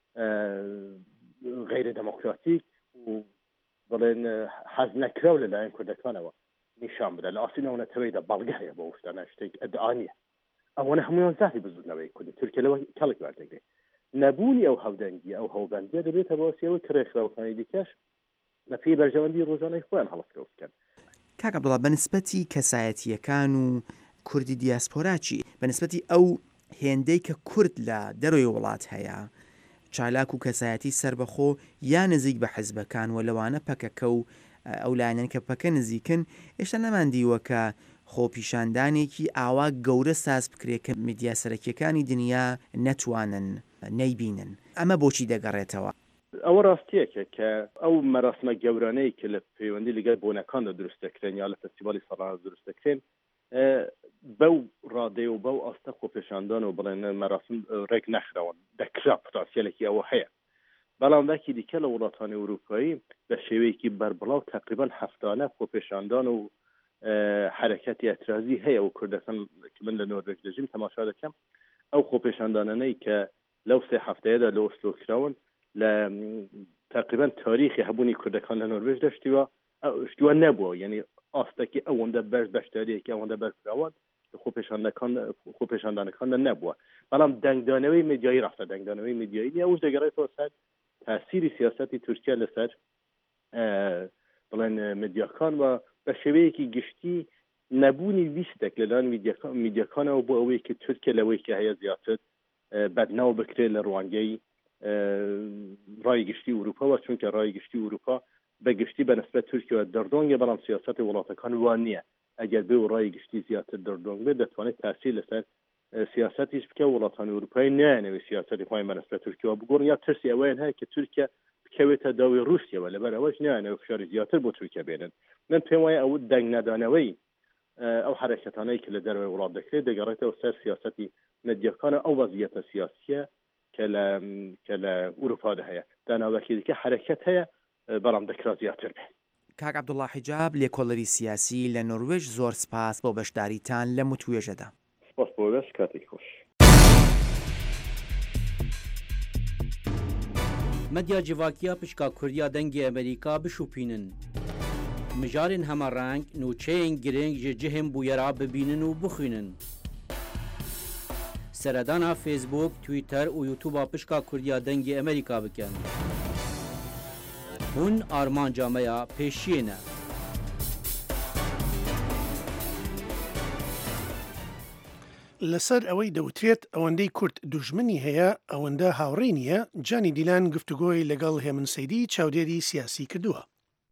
غیر دموکراتیک و بڵێن حەز نەکراو لەلایەن کوردەکانەوە نیشان بدە لە ئاستی ناونەتەوەییدا بەڵگە هەیە بۆ شتانە شتێک ئەدعانیە ئەوەنە هەمویان زاتی بزودنەوەی کوردی تورکیا لەوە کەڵک وەردەگرێت نەبوونی ئەو هەودەنگی ئەو هەوبەندیە دەبێتە بۆسیەوە کە ڕێکخراوەکانی دیکەش لە پێی بەرژەوەندی ڕۆژانەی خۆیان هەڵسکەوت بکەن کاک عەبدوڵڵا بەنسبەتی کەسایەتیەکان و کوردی دیاسپۆراچی بەنسبەتی ئەو هێندەی کە کورد لە دەرەوەی وڵات هەیە چالاک و کەسایەتی سربەخۆ یا نزیک بە حیزبەکان و لەوانە پەکەکە و ئەو لایەنن کە پەکە نزیکن ئێشتا نەماندیوە کە خۆپیشاندانێکی ئاوا گەورە ساز بکرێت کە میدیا سەرەکیەکانی دنیا نەتوانن نەیبینن ئەمە بۆچی دەگەڕێتەوە ئەوە ڕاستیەکە کە ئەو مەراسمە گەورانەی کە لە پەیوەندی لەگەڵ بۆنەکاندا دروست دەکرێن یا لە فستیڤالی سەڵانە دروست دەکرێن بەو ڕادێ و بەو ئاستە خۆپێشاندان و بڵێن مەراسم ڕێک نەخراون دەکرا پتانسیەلێکی ئەوە هەیە بەڵام وەکی دیکە لە وڵاتانی ئەوروپایی بە شێوەیەکی بەربڵاو تقریبا هەفتانە خۆپێشاندان و حرەکەتی ئەترازی هەیە و کوردەکان من لە نۆروێژ دەژیم تەماشا دەکەم ئەو خۆپێشاندانانەی کە لەو سێ هەفتەیەدا لە ئۆسلۆ کراون لە تقریبا تاریخی هەبوونی کوردەکان لە نۆروێژ دەشتیوە نەبووە یعنی ئاستەکی ئەوەندە بەشداریەکی ئەوەندە بەرکراوە خۆپێشاندانەکاندا نەبووە بەڵام دەنگدانەوەی میدیایی ڕاستە دەنگدانەوەی میدیایی ئەوش دەگەڕێتەوە سەر تاسیری سیاسەتی تورکیا لەسەر بڵێن میدیاکان و بە شێوەیەکی گشتی نەبوونی ویستێک لەلایەن میدیاکانەوە بۆ ئەوەی کە تورکیا لەوەی کە هەیە زیاتر بەدناو بکرێت لە ڕوانگەی ڕای گشتی ئوروپا و چونکە ڕای گشتی ئوروپا بەگشتی بەنسبەت تورکیەوە دەردۆنگە بەڵام سیاسەتی وڵاتەکان وان نییە ئەگەر بێ و ڕای گشتی زیاتر دەردۆنگ بێت دەتوانێت تاثیر لەسەر سیاسەتیش بکە وڵاتانی ئەوروپای نایەنەوەی سیاسەتی خۆیان بەنسبەت تورکیەوە بگۆڕن یا ترسی ئەوەیان هەیە کە تورکیا بکەوێتە داوی رووسیەوە لەبەر ئەوەش نایەنەوە فشاری زیاتر بۆ تورکیا بێنن من پێم وایە ئەو دەنگ نەدانەوەی ئەو حرەکەتانەی کە لە دەروی وڵات دەکرێت دەگەڕێتەوە سەر سیاسەتی نەدیەکانە ئەو وەزیەتە سیاسیە کە لە ئوروپادا هەیە داناوەکی دیکە حرەکەت هەیە بەڵام دەکرا زیاتر بێت. کاک عەبدوڵڵا حیجاب لێکۆڵەری سیاسی لە نۆروێژ زۆر سپاس بۆ بەشداریتان لە متوێژەدا. سپاس بۆ بەش کاتێک خۆش. مەدیا جیڤاکیە پشکا کوردیا دەنگی ئەمریکا بشوپینن. مژارên هەمەڕەنگ نوچەیەن گرنگ ji cihên bûyera bibînin û bixwînin. Seredana Facebook, Twitter û YouTube'a pişka Kurdiya dengê Amerîka bikin. Hûn armanca me ya pêşiyê ne. لەسەر ئەوەی دەوترێت ئەوەندەی کورد دوژمنی هەیە ئەوەندە هاوڕێ نییە جانی دیلان گفتوگۆی لەگەڵ هێمن سەیدی چاودێری سیاسی کردووە.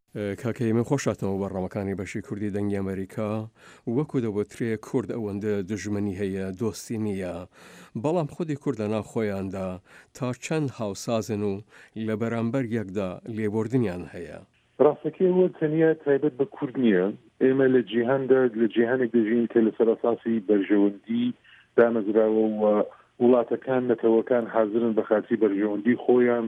کاکەی من خۆشاتەوە بەڕامەکانی بەشی کوردی دەنگی ئەمریکا وەکو دەوترێ کورد ئەوەندە دژمنی هەیە دۆستی نییە بەڵام خودی کورد لە ناو خۆیاندا تا چەند هاوسازن و لە بەرامبەر یەکدا لێبوردنیان هەیە. ڕاستەکەیەوە تەنیا تایبەت بە کورد نییە ئێمە لە جیهاندا لە جیهانێک دەژین کە لەسەر ئەساسی بەرژەوەندی دامەزراوە و وڵاتەکان نەتەوەکان حازرن بە خاتی بەرژەوەندی خۆیان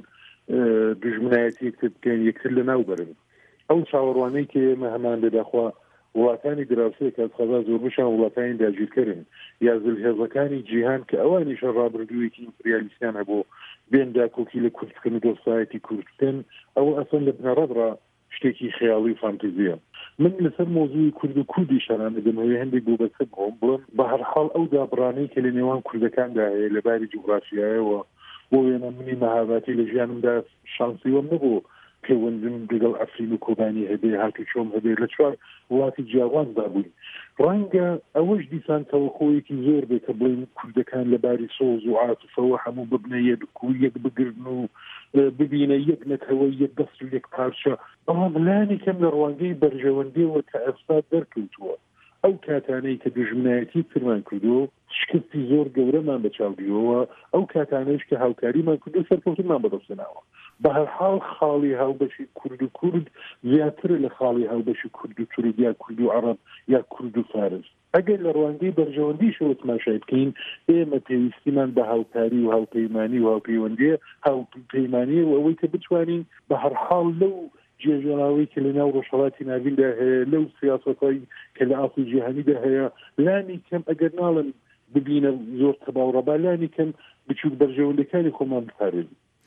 دژمنایەتی یەکتر بکەن یەکتر لە ناو بەرن. ئەو چاوەڕوانەی کە ئێمە هەمان لەداخوا وڵاتانی دراوسەیە کە خەزا زۆر بشان وڵاتانی داگیرکردن یا زلهێزەکانی جیهان کە ئەوانیشە ڕابردوویەکی ئیمپریالیستیان هەبوو بێندا کۆکی لە کوردکردن و دۆستایەتی کوردکردن ئەوە ئەسەن لە بنەڕەتڕا شتێکی خەیاڵی فانتزیە. من لەسەر مۆزوعی کورد و کوردی شەران دەمەوێت هەندێک بۆ بەسەر بۆم بڵم بە هەر حاڵ ئەو دابڕانەی کە لە نێوان کوردەکاندا هەیە لەباری جوغرافیایەوە بۆ وێنە منی مەهاباتی لە ژیانمدا شانسیوەم نەبوو پەیوەندیم لەگەڵ ئەفرین و کۆبانی هەبێ هاتی چۆم هەبێ لە چوار وڵاتی جیاوازدا بووین ڕەنگە ئەوەش دیسان تەوەخۆیەکی زۆر بێت کە بڵین کوردەکان لەباری سۆز و عاتفەوە هەموو ببنە یەک بگرن و ببینە یەک نەتەوە یەک دەست و یەک پارچە بەڵام لانی کەم لە ڕوانگەی بەرژەوەندیەوە کە ئەستا دەرکەوتووە ئەو کاتانەی کە دژمنایەتی فرمان کردو شکستی زۆر گەورەمان بەچاودیەوە ئەو کاتانەیش کە هاوکاریمان کردو سەرکەوتنمان بەدەستناوە بە هەر حاڵ خاڵی هاوبەشی کورد و کورد زیاتر لە خاڵی هاوبەشی کورد و تورک یا کورد و عەرەب یا کورد و فارس ئەگەر لە ڕوانگەی بەرژەوەندیشەوە تماشای بکەین ئێمە پێویستیمان بە هاوکاری و هاوپەیمانی و هاوپەیوەندیە هاوپەیمانیە و ئەوەی کە بتوانین بە هەر حاڵ لەو جێژەڵاوی کە لە ناو ڕۆژهەڵاتی ناویندا هەیە لەو سیاسەتایی کە لە ئاسوی جیهانیدا هەیە لانی کەم ئەگەر ناڵن ببینە زۆر تەباوڕەبا لانی کەم بچووک بەرژەوەندەکانی خۆمان بپارێن.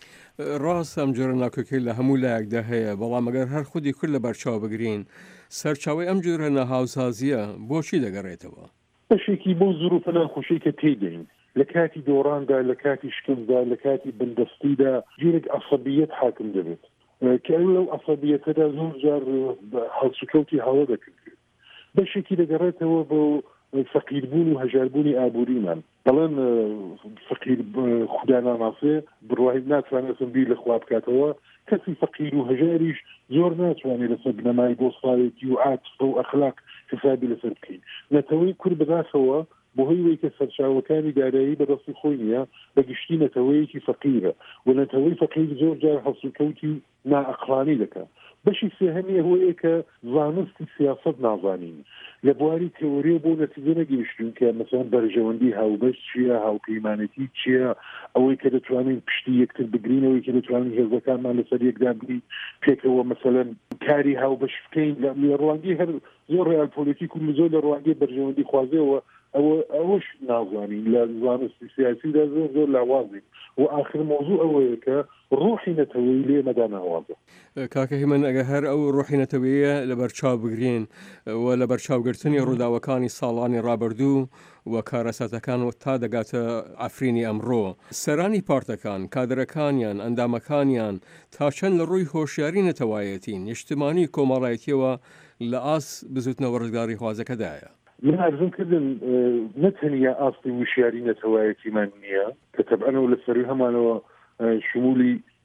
ڕاست ئەم جۆرە ناکۆکەی لە هەموو لایەکدا هەیە بەڵام ئەگەر هەر خودی کورد لە بەرچاو بگرین سەرچاوی ئەم جۆرە نەهاوسازیە بۆچی دەگەڕێتەوە؟ بەشێکی بۆ زوروفە ناخۆشەی کە تێدەین لە کاتی دۆڕاندا لە کاتی شکنجدا لە کاتی بندەستیدا جێرێک عەسەبیەت حاکم دەبێت کە لەو عەسەبیەتەدا زۆر جار هەڵسوکەوتی هەڵە دەکرد بەشێکی دەگەڕێتەوە بۆ فەقیربوون و هەژاربوونی ئابووریمان بەڵێن فەقیر خوداناناسێ بڕواهی ناتوانێت بیر لە خوا بکاتەوە کەسی فەقیر و هەژاریش زۆر ناتوانێت لەسەر بنەمای دۆستایەتی و عاتفە و ئەخلاق حسابی لەسەر بکەین نەتەوەی کورد بەداخەوە بۆ هەیەوەی کە سەرچاوەکانی دارایی بەدەستی خۆی نییە بەگشتی نەتەوەیەکی فەقیرە و نەتەوەی فەقیر زۆر جار هەڵسوکەوتی نائەقلانی دەکات بەشی سێهەمیە هۆیە کە زانستی سیاست نازانین لە بواری تێۆریە بۆ نەتیجە نەگەیشتین کە مەسەڵەن بەرژەوەندی هاوبەش چییە هاوپەیمانەتی چییە ئەوەی کە دەتوانین پشتی یەکتر بگرینەوەی کە دەتوانین هێزەکانمان لەسەر یەکدا بگرین پێکەوە مەسەڵەن کاری هاوبەش بکەین لە ڕوانگەی هەر زۆر ڕێال پۆلیتیک و زۆر لە ڕوانگەی بەرژەوەندی خوازەوە ئەوەش نازانین لە زانستی سیاسیدا زۆر لاوازین و آخر مۆزوع ئەوەیە کە ڕۆحی نەتەوەی لێ مەدا ناوازە. کاکە هیمەن ئەگە هەر ئەو ڕۆحی نەتەوەیە لە بەرچاو بگرین و لە بەرچاوگرتنی ڕووداوەکانی ساڵانی ڕابردوو و کارەساتەکان و تا دەگاتە ئەفرینی ئەمڕۆ سەرانی پارتەکان کادرەکانیان ئەندامەکانیان تا چەند لە ڕووی هۆشیاری نەتەوایەتی نیشتمانی کۆمەڵایەتیەوە لە ئاس بزوتنەوە ڕزگاری خوازەکەدایە. من ئارزوم کردن نەتەنیا ئاستی وشیاری نەتەوایەتیمان نییە کە تەبعەنەوە لە سەروی هەمانەوە شمولی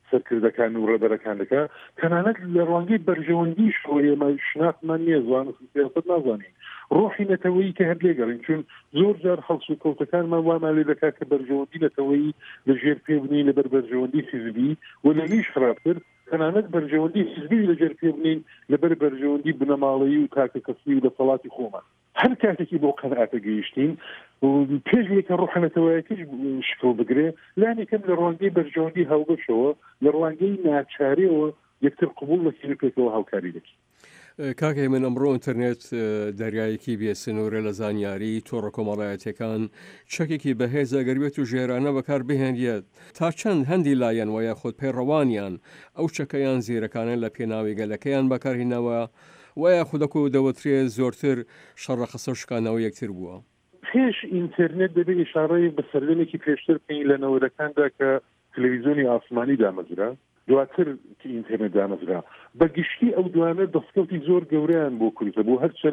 سەرکردەکان و ڕێبەرەکان دەکات تەنانەت لە ڕوانگەی بەرژەوەندیش ئێمە شناقمان نییە زوان سیاست نازانین ڕۆحی نەتەوەیی کە هەر لێگەڕین چون زۆر جار هەڵس و کەوتەکانمان وامان لێ دەکات کە بەرژەوەندی نەتەوەیی لەژێر پێبنین لەبەر بەرژەوەندی حیزبی و لەویش خراپتر تەنانەت بەرژەوەندی حیزبی لەژێر پێبنین لەبەر بەرژەوەندی بنەماڵەیی و تاکە کەسی و دەسەڵاتی خۆمان هەر کاتێکی بۆ قەنەعاتە گەیشتین پێش لێکە ڕوحەنەتەوەیەکیش شکڵ بگرێ لان یەکەم لە ڕوانگەی بەرژەوەندی هاوبەشەوە لە ڕوانگەی ناچارەوە یەکتر قبول لەکەین پێکەوە هاوکاری دەکەین کاکەی من ئەمڕۆ ئینتەرنێت دەریایەکی بێسنوورە لە زانیاری تۆڕە کۆمەڵایەتەکان چەکێکی بەهێز ئەگەروێت و ژێرانە بەکار بهێنرێت تا چەند هەندی لایەن وایە خۆت پەیڕەوانیان ئەو چەکەیان زیرەکانە لە پێناوی گەلەکەیان بەکارهێنەوە وایە خودەکو و دەوترێت زۆرتر شەڕە قسە و شکانەوە یەکتر بووە پێش ئینتەرنێت دەبێت ئشارەی بە سەردەمێکی پێشتر پێی لە نەوەدەکاندا کە تەلەڤیزیۆنی ئاسمانی دامەزرا دواتر کە ئینتەرنێت دامەزرا بەگشتی ئەو دوانە دەستکەوتی زۆر گەورەیان بۆ کورتە بۆ هەرچەند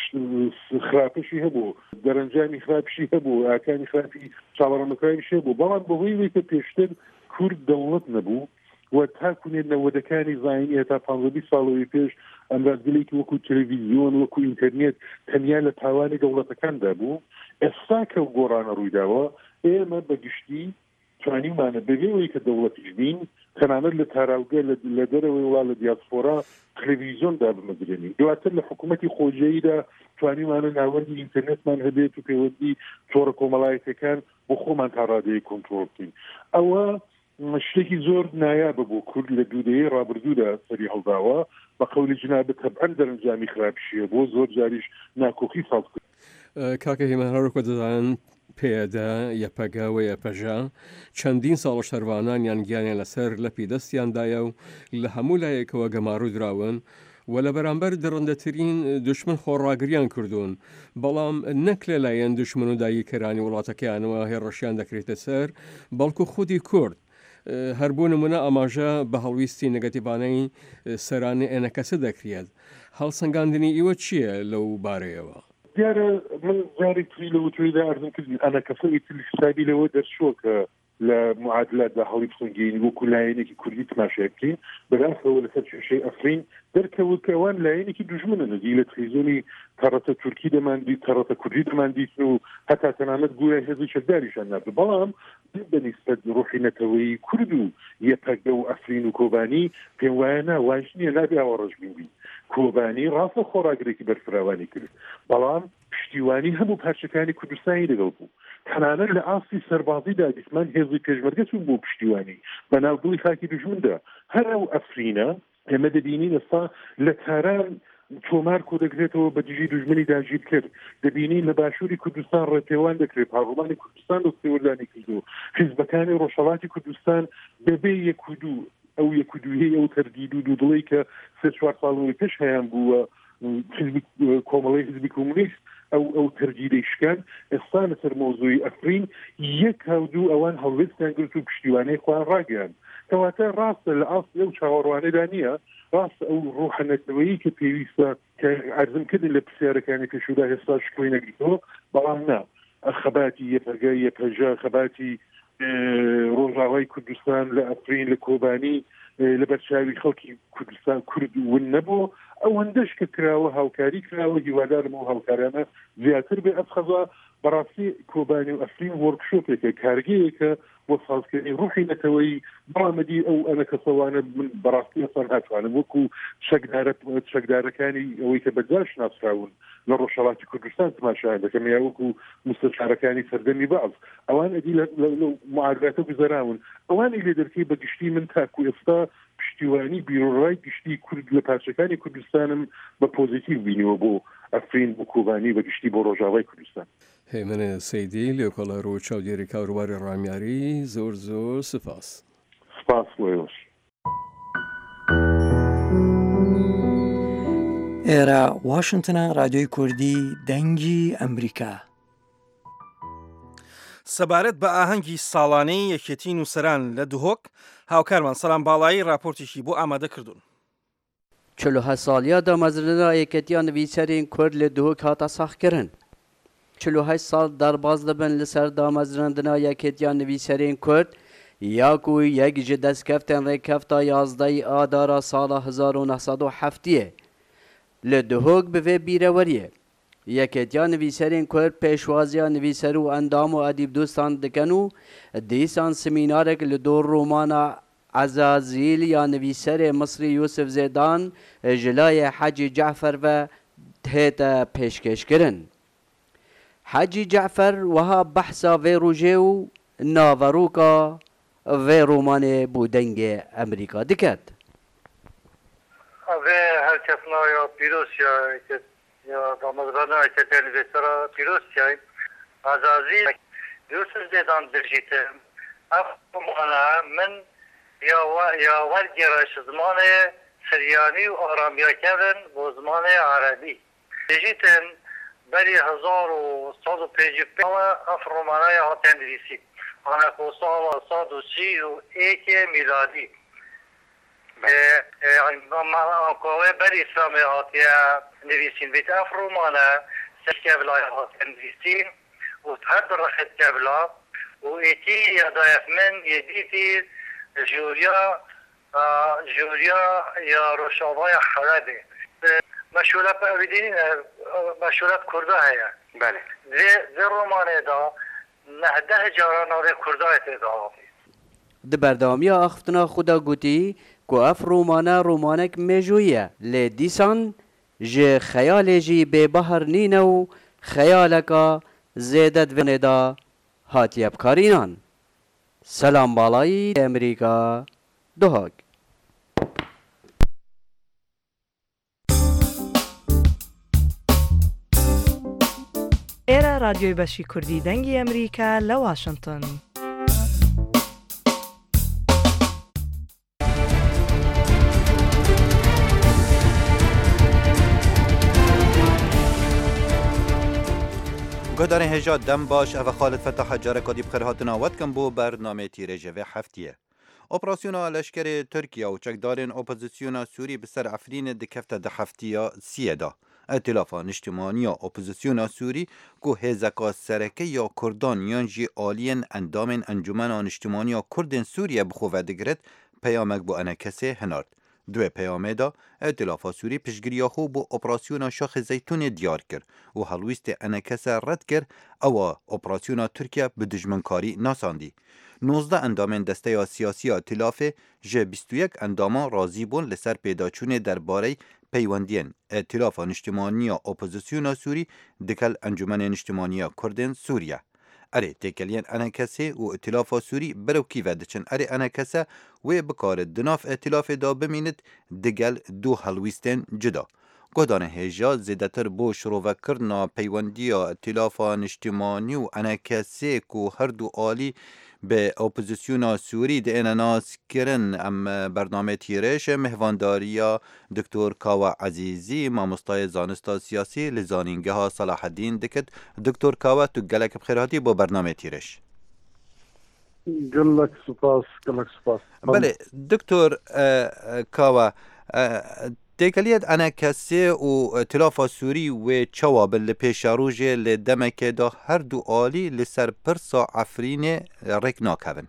خراپشی هەبوو دەرەنجامی خراپشی هەبوو ئاکانی خراپی چاوەڕەمەکراویش هەبوو بەڵام بەهۆی کە پێشتر کورد دەوڵەت نەبوو و تاکوونێت نەوەدەکانی زاینی هەتا 15 ساڵەوەی پێش ئەمرازگەلێکی وەکو تەلەڤیزیۆن وەکو ئینتەرنێت تەنیا لە تاوانی دەوڵەتەکاندا بوو ئێستا کە گۆڕانە ڕوویداوە ئێمە بەگشتی توانیمانە بەوێەوەی کە دەوڵەتیش بین تەنانەت لە تاراوگە لە دەرەوەی وڵا لە دیاسپۆرا تەلەڤیزیۆندا بمەگرێنین دواتر لە حکوومەتی خۆجەییدا توانیمانە ناوەندی ئینتەرنێتمان هەبێت و پەیوەندی تۆڕە کۆمەڵایەتەکان بۆ خۆمان تا ڕادەیە کۆنتڕۆڵ بکەین ئەوە شتێکی زۆر نایابە بۆ کورد لە دوودەیە ڕابردوودا سەری هەڵداوە بە قەولی جنابەت تەبعەن دەرەنجامی خراپشیە بۆ زۆر جاریش ناکۆکی ساڵ کرد کاکە هێمن هەروەکو دەزانن پێدا یەپەگە و یەپەژە چەندین ساڵە شەروانانیان گیانیان لەسەر لەپی دەستیاندایە و لە هەموو لایەکەوە گەماڕوو دراون و لە بەرامبەر درڕندەترین دشمن خۆڕاگریان کردوون بەڵام نەک لەلایەن دشمن و داییکەرانی وڵاتەکەیانەوە هێڕەشیان دەکرێتە سەر بەڵکو خودی کورد هەربوو نمونە ئەماژە بە هەڵویستی نەگەتیڤانەی سەرانی ئێنەکەسە دەکرێت هەڵسەنگاندنی ئیوە چییە لەو بارەیەوە دیارە من جارێک توی لە وتویدا ئەرزم کردین ئەنەکەسەی تلیشتابی لەوە دەرچووە کە لە معادلاتدا هەڵی بسەنگین وەکو لایەنێکی کوردی تماشای بکەین بەداخەوە لەسەر کێشەی ئەفرین دەرکەوت کە ئەوان لایەنێکی دوژمنە نەدی لە تەلەڤیزیۆنی تەڕەتە تورکی دەماندی تەڕەتە کوردی دەماندیتن و هەتا تەنانەت گوێ هێزی شەرداریشان نابێت بەڵام بەنسبەت ڕۆحی نەتەوەیی کورد و یەپەگە و ئەفرین و کۆبانی پێم وایە نا نییە نابێ ئەوە ڕژبین کۆبانی ڕاستە خۆراگرێکی بەرفراوانی کرد بەڵام پشتیوانی هەموو پارچەکانی کوردستانی لەگەڵ بوو تەنانەت لە ئاستی سەربازیدا دیسمان هێزی پێشمەرگەچوون بۆ پشتیوانی بەناو دڵی خاکی دژمندا هەر ئەو ئەفرینە ئێمە دەبینین ئێستا لە کاران تۆمار کۆ دەکرێتەوە بە دژی دژمنی داگیر کرد دەبینین لە باشووری کوردستان ڕێپێوان دەکرێت پاڕڵمانی کوردستان دەستێوەردانی کردو حیزبەکانی ڕۆژهەڵاتی کوردستان بەبێ یەک و دوو ئەو یەک و دووهەیە ئەو تەردید و دوودڵی کە 3-4 ساڵەوەی پێش هەیان بووە کۆمەڵی حیزبی کۆمونیست ئەو تەرجیدەی شکان ئێستا لەسەر مۆزوعی ئەفرین یەک هاودوو ئەوان هەڵوێستیان گرت و پشتیوانەی خۆیان ڕاگەیان کەواتە ڕاستە لە ئاست لەو چاوەڕوانەدا نییە ڕاستە ئەو ڕوحەنەتەوەیی کە پێویستە کە ئەرزم کردن لە پرسیارەکانی پێشودا هێستا شکۆی نەگریتەوە بەڵام نا خەباتی یەپەگە یەپەژە خەباتی ڕۆژاوای کوردستان لە ئەفرین لە کۆبانی لە بەرچاوی خەڵکی کوردستان کورد ون نەبوو ئەوەندەش کە کراوە هاوکاری کراوە هیوادارم و هاوکارانە زیاتر بێ ئەفخەزا بەڕاستی کۆبانی و ئەفرین وەرکشۆپێکە کارگەیەکە بۆ سازکردنی ڕوحی نەتەوەی بەڵامەدی ئەو ئەنەکەسەوانە من بەڕاستی ئەسان هاتوانم وەکو چەکدارەکانی ئەوەی کە بەجاش ناسراون لە ڕۆژهەڵاتی کوردستان تماشایان دەکەم یا وەکو مستەشارەکانی سەردەمی باز ئەوان ئەدی لە معادلاتە گوزەراون ئەوانی لێ دەرکەی بەگشتی من تاکو ئێستا پشتیوانی بیرۆڕای گشتی کورد لە پارچەکانی کوردستانم بە پۆزیتیو بینیوە بۆ ئەفرین بۆ کۆبانی بەگشتی بۆ ڕۆژاوای کوردستان هێمنە سەیدی لێکۆڵە ڕۆ چاودێری کاروباری ڕامیاری زۆر سپاس وێوەش ئێرە واشنگتنە رادیۆی کوردی دەنگی ئەمریکا سەبارەت بە ئاهەنگی ساڵانەی یەکێتی نووسەران لە دوهۆک هاوکارمان سەلام باڵایی راپۆرتێکی بۆ ئامادە کردوون 48 ساڵیا دامەزرێنە یەکێتیان نویسەرین کورد لە دوهۆک هاتە ساختکردن 48 ساڵ دەرباز دەبن لەسەر دامەزرێندنا یەکێتیان نویسەرین کورد یاکو یک جی دستکفتن ریکفتا 11 آدارا سال 1907 لدهوگ به بیروریه یکیتیا نویسرین کرد پیشوازیا نویسر و اندام و ادیب دوستان دکنو دیسان سمینارک لدور رومانا عزازیل یا نویسر مصری یوسف زیدان جلای حجی جعفر و تهتا پیشکش کرن. حجی جعفر وها بحثا و روژه و ناوروکا و رومان بودنگ امریکا دکت. و هر کسنا یا پیروز یا دامادبانا که تلویزیون پیروز شاید عزازیل یوسف زیدان درجیتم افهمانا من یا ورگرش زمان سریانی و آرامیا کردن و زمان عربی درجیتن بری 1155 افرمانای هاتن نویسی آنها که سال 131 میلادی کوه بری اسلامی هاتیا نویسین بیت افرومانه سکه بلای هاتن نویسین و هر درخت کبلا و ایتی یادایف من یدیتی جوریا یا روشابای خلبه مشهولت اویدین مشهولت کرده هیا بله ده رومانه دا 19 جاران آده کرده اتدا ده بردامی اختنا خدا گوتی که اف رومانک مجویه لی دیسان جه خیال جی به بحر نینو خیالکا زیدت و ندا هاتیب کارینان. سلام بالای امریکا دهاگ. ئێرە رادیۆی بەشی کوردی دەنگی ئەمریکا لە واشنگتن. گهدارین هجا دم باش او خالد فتح جارک دی بخیر هاتنا ود کن بو برنامه تیره و هفتیه. اپراسیون لشکر ترکیه و چکدارین اپوزیسیون سوری بسر افرین دکفت ده هفتیه سیه دا. ائتلاف اجتماعی اپوزیسیون سوری که هزکا سرکه یا کردان یانجی آلین اندام انجمن اجتماعی کردن سوریه بخواه دگرد پیامک بو انکسه هنارد. دوی پیامه دا ائتلاف سوری پشگیری خو بو اپراسیون شاخ زیتون دیار کرد و هلویست انکسه رد کرد او اپراسیون ترکیه به دجمنکاری ناساندی. 19 اندامن دسته سیاسی ائتلاف ج 21 انداما راضی بون لسر پیداچون درباره پیوندین ائتلاف اجتماعی اپوزیسیون سوری دکل انجمن اجتماعی کردن سوریه. اره تکلین انکسه و ائتلاف سوری برو کی ودچن اره انکسه و بکار دناف ائتلاف دا بمیند دگل دو هلویستن جدا. گهدان هجا زیدتر بو شروع کرنا پیوندی ائتلاف اجتماعی و انکسه که هر دو آلی به اپوزیسیون سوری ده اناناس کرن ام برنامه تیرش مهوانداریا دکتر کاوا عزیزی مامستای زانستا سیاسی لزانینگه ها صلاح الدین دکت. دکتر کاوا تو گلک بخیراتی با برنامه تیرش. گلک سپاس بله دکتر کاوا تکلیت انا کسی و ائتلاف سوری و چوابل لپیشاروژ لدمک دا هر دو آلی لسر پرسا عفرین رکنا کبن.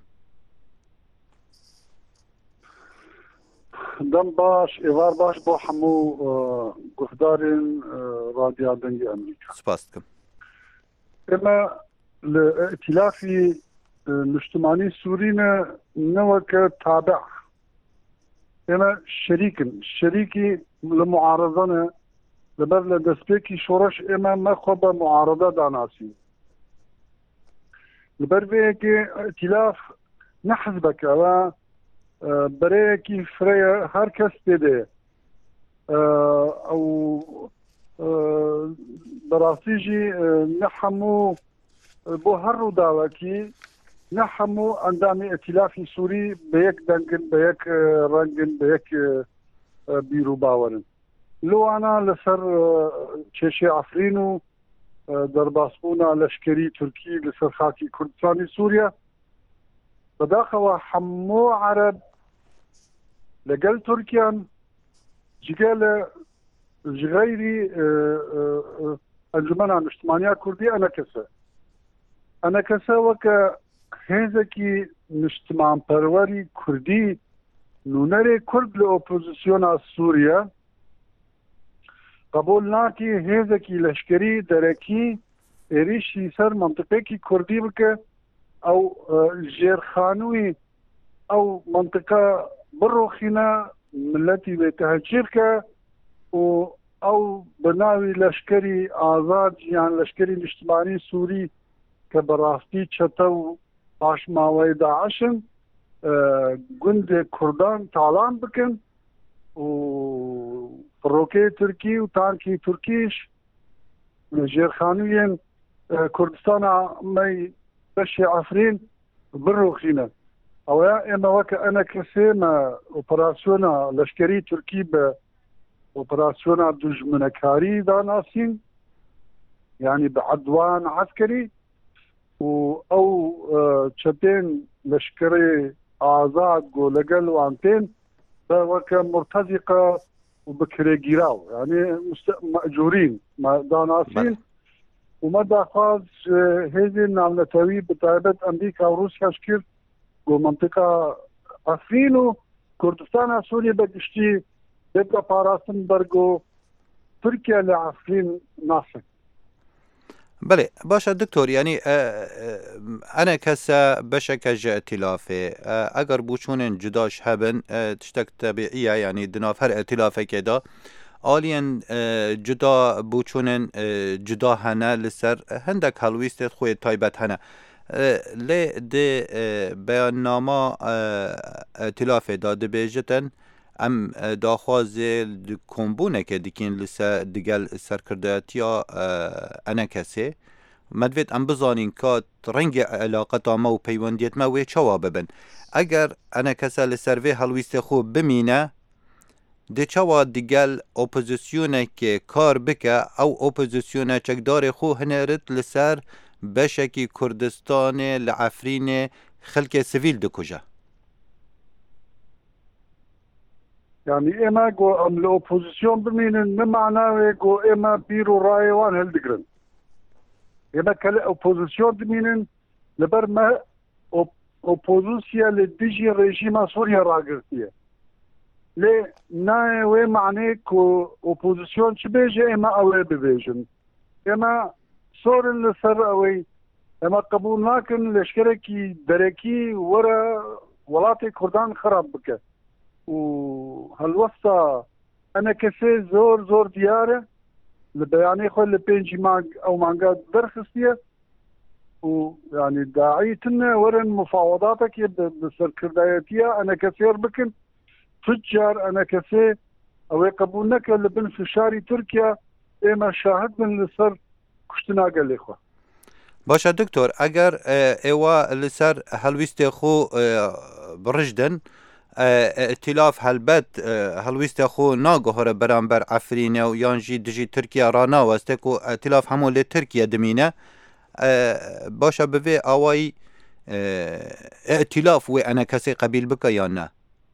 دم باش ایوار باش با همو گهدارین رادیو دنگی امریکا. سپاس کم. اما لائتلافی الاجتماعي سورينا نوك تابع انا شريكي لمعارضنا لبر دسبيكي شورش اما ما خب معارضه داناسي لبر بيكي ائتلاف نحزبك و بريكي فريا هر كس بده او براسيجي نحمو بو هر داوكي نحمو اندامي ائتلافي سوري بيك دنگن بيك رنگن بيك بيرو باورن لو انا لسر چشي عفرينو درباسبونا لشكري تركي لسر خاكي كردستاني سوريا بداخوا حمو عرب لقل تركيان جيقال جغيري انجمن اجتماعية كردية انا كسا وك هنزكي نیشتمان پەروەری کوردی نونەرێ کورد لە ئۆپۆزیسیۆنا سووریا قبول ناکی هێزێکی لەشکری دەرەکی عێریشی سەر منطقەیەکی کوردی بکە ئەو ژێرخانووی ئەو منطقە بڕۆخینە ملەتی بێتەهەجیرکە و ئەو بەناوی لەشکری ئازاد یان لەشکری نیشتمانی سووری کە بەڕاستی چەتە و پاشماوەی داعشن گوندێک کوردان تاڵان بکەن و فڕۆکەی تورکی و تانکی تورکیش ژێرخانوویên کوردستانە مەی بەشی ئەفرین بڕۆخینە ئەوەیە ئێمە وەکە ئەنە کەسێمە ئۆپەراسیۆنە لەشکری تورکی بە ئۆپەراسیۆنە دوژمنەکاری داناسین یعنی بە عەدوان عەسکەری و ئەو چەتێن لەشکرێ ئازاد گۆ لەگەل وانتێن بە وەکە مرتەزیقە و بکرێگیراو یعنی مەئجورین داناسین ومە داخواز هێزی ناونەتەوی بەتایبەت ئەمریکا و رووسیاش کرد گۆ منطقە ئەفرین و کوردستانە سووریە بەگشتی بێتە پاراستن بەرگۆ تورکیا لە ئەفرین ناسن. بله باشە دکتۆر ینی ئەنە کەسە بەشێکە ژە ئەتیلافێ ئەگەر بچوونێن جوداش هەبن تشتێک تەبیعیە ینی دناف هەر ئەتیلافێکێدا ئالیەن جودا بچوونێن جودا هەنە لەسەر هەندێک هەڵویستێت خۆی تایبەت هەنە لێ دێ بەیاننامە ئەتیلافێدا دەبێژتن ئەم داخوازێ کۆمبوونێکە دیکین لەسەر دیگەل سەرکردایەتیا ئەنە کەسێ مەدوێت ئەم بزانین کات ڕەنگی علاقەتامە و پەیوەندیەتمە وێ چاوا ببن ئەگەر ئەنە کەسە لەسەر وێ هەڵویستێ خۆ بمینە دێ چاوا دیگەل ئۆپۆزیسیۆنێکێ کار بکە ئەو ئۆپۆزیسیۆنە چەکدارێ خۆ هەنێرت لەسەر بەشێکی کوردستانێ لە ئەفرینێ خەلکێ سڤیل دکوژە. یعنی ئێمە گۆ ئەم لە ئۆپۆزیسیۆن بمینن نەماناوێ گۆ ئێمە بیر و ڕایەوان هەلدەگرن ئێمە کە لە ئۆپۆزیسیۆن بمینن لەبەر مە ئۆپۆزیسیە لە دژی ڕێژیمە سووریا ڕاگرتیە لێ نایە وێ معنەیە کۆ ئۆپۆزیسیۆن چ بێژە ئێمە ئەوێ ببێژن ئێمە سۆرن لەسەر ئەوەی ئێمە قبول ناکەن لەشکرێکی دەرەکی وەرە وڵاتی کوردان خراپ بکە و هەلوەستا ئەنە کەسێ زۆر زۆر دیارە لە بەیانەی خۆی لە پێنجی مانگ ئەو مانگا دەرخستیە و ینی داعیتنە وەرن مفاوەداتێکی بەسەرکردایەتیە ئەنە کەسێر بکن تجار ئەنە کەسێ ئەوەی قبول نەکە لە بن فشاری تورکیا ئێمە شاهد بن لەسەر کوشتناگە لێخوا. باشە دکتۆر ئەگەر ئێوە لەسەر هەلویستێ خۆ بڕژدن ئەتیلاف هەلبەت هەڵویستە خۆ ناگەهۆرە بەرامبەر ئەفرینە و یانژی دژی تورکیا ڕناوەستێک و ئەتیلاف هەموو لێ تورکیا دمینە باشە بوێ ئاوایی ئەتیلاف وێ ئەنە کەسێ قەبیل بکە یان نە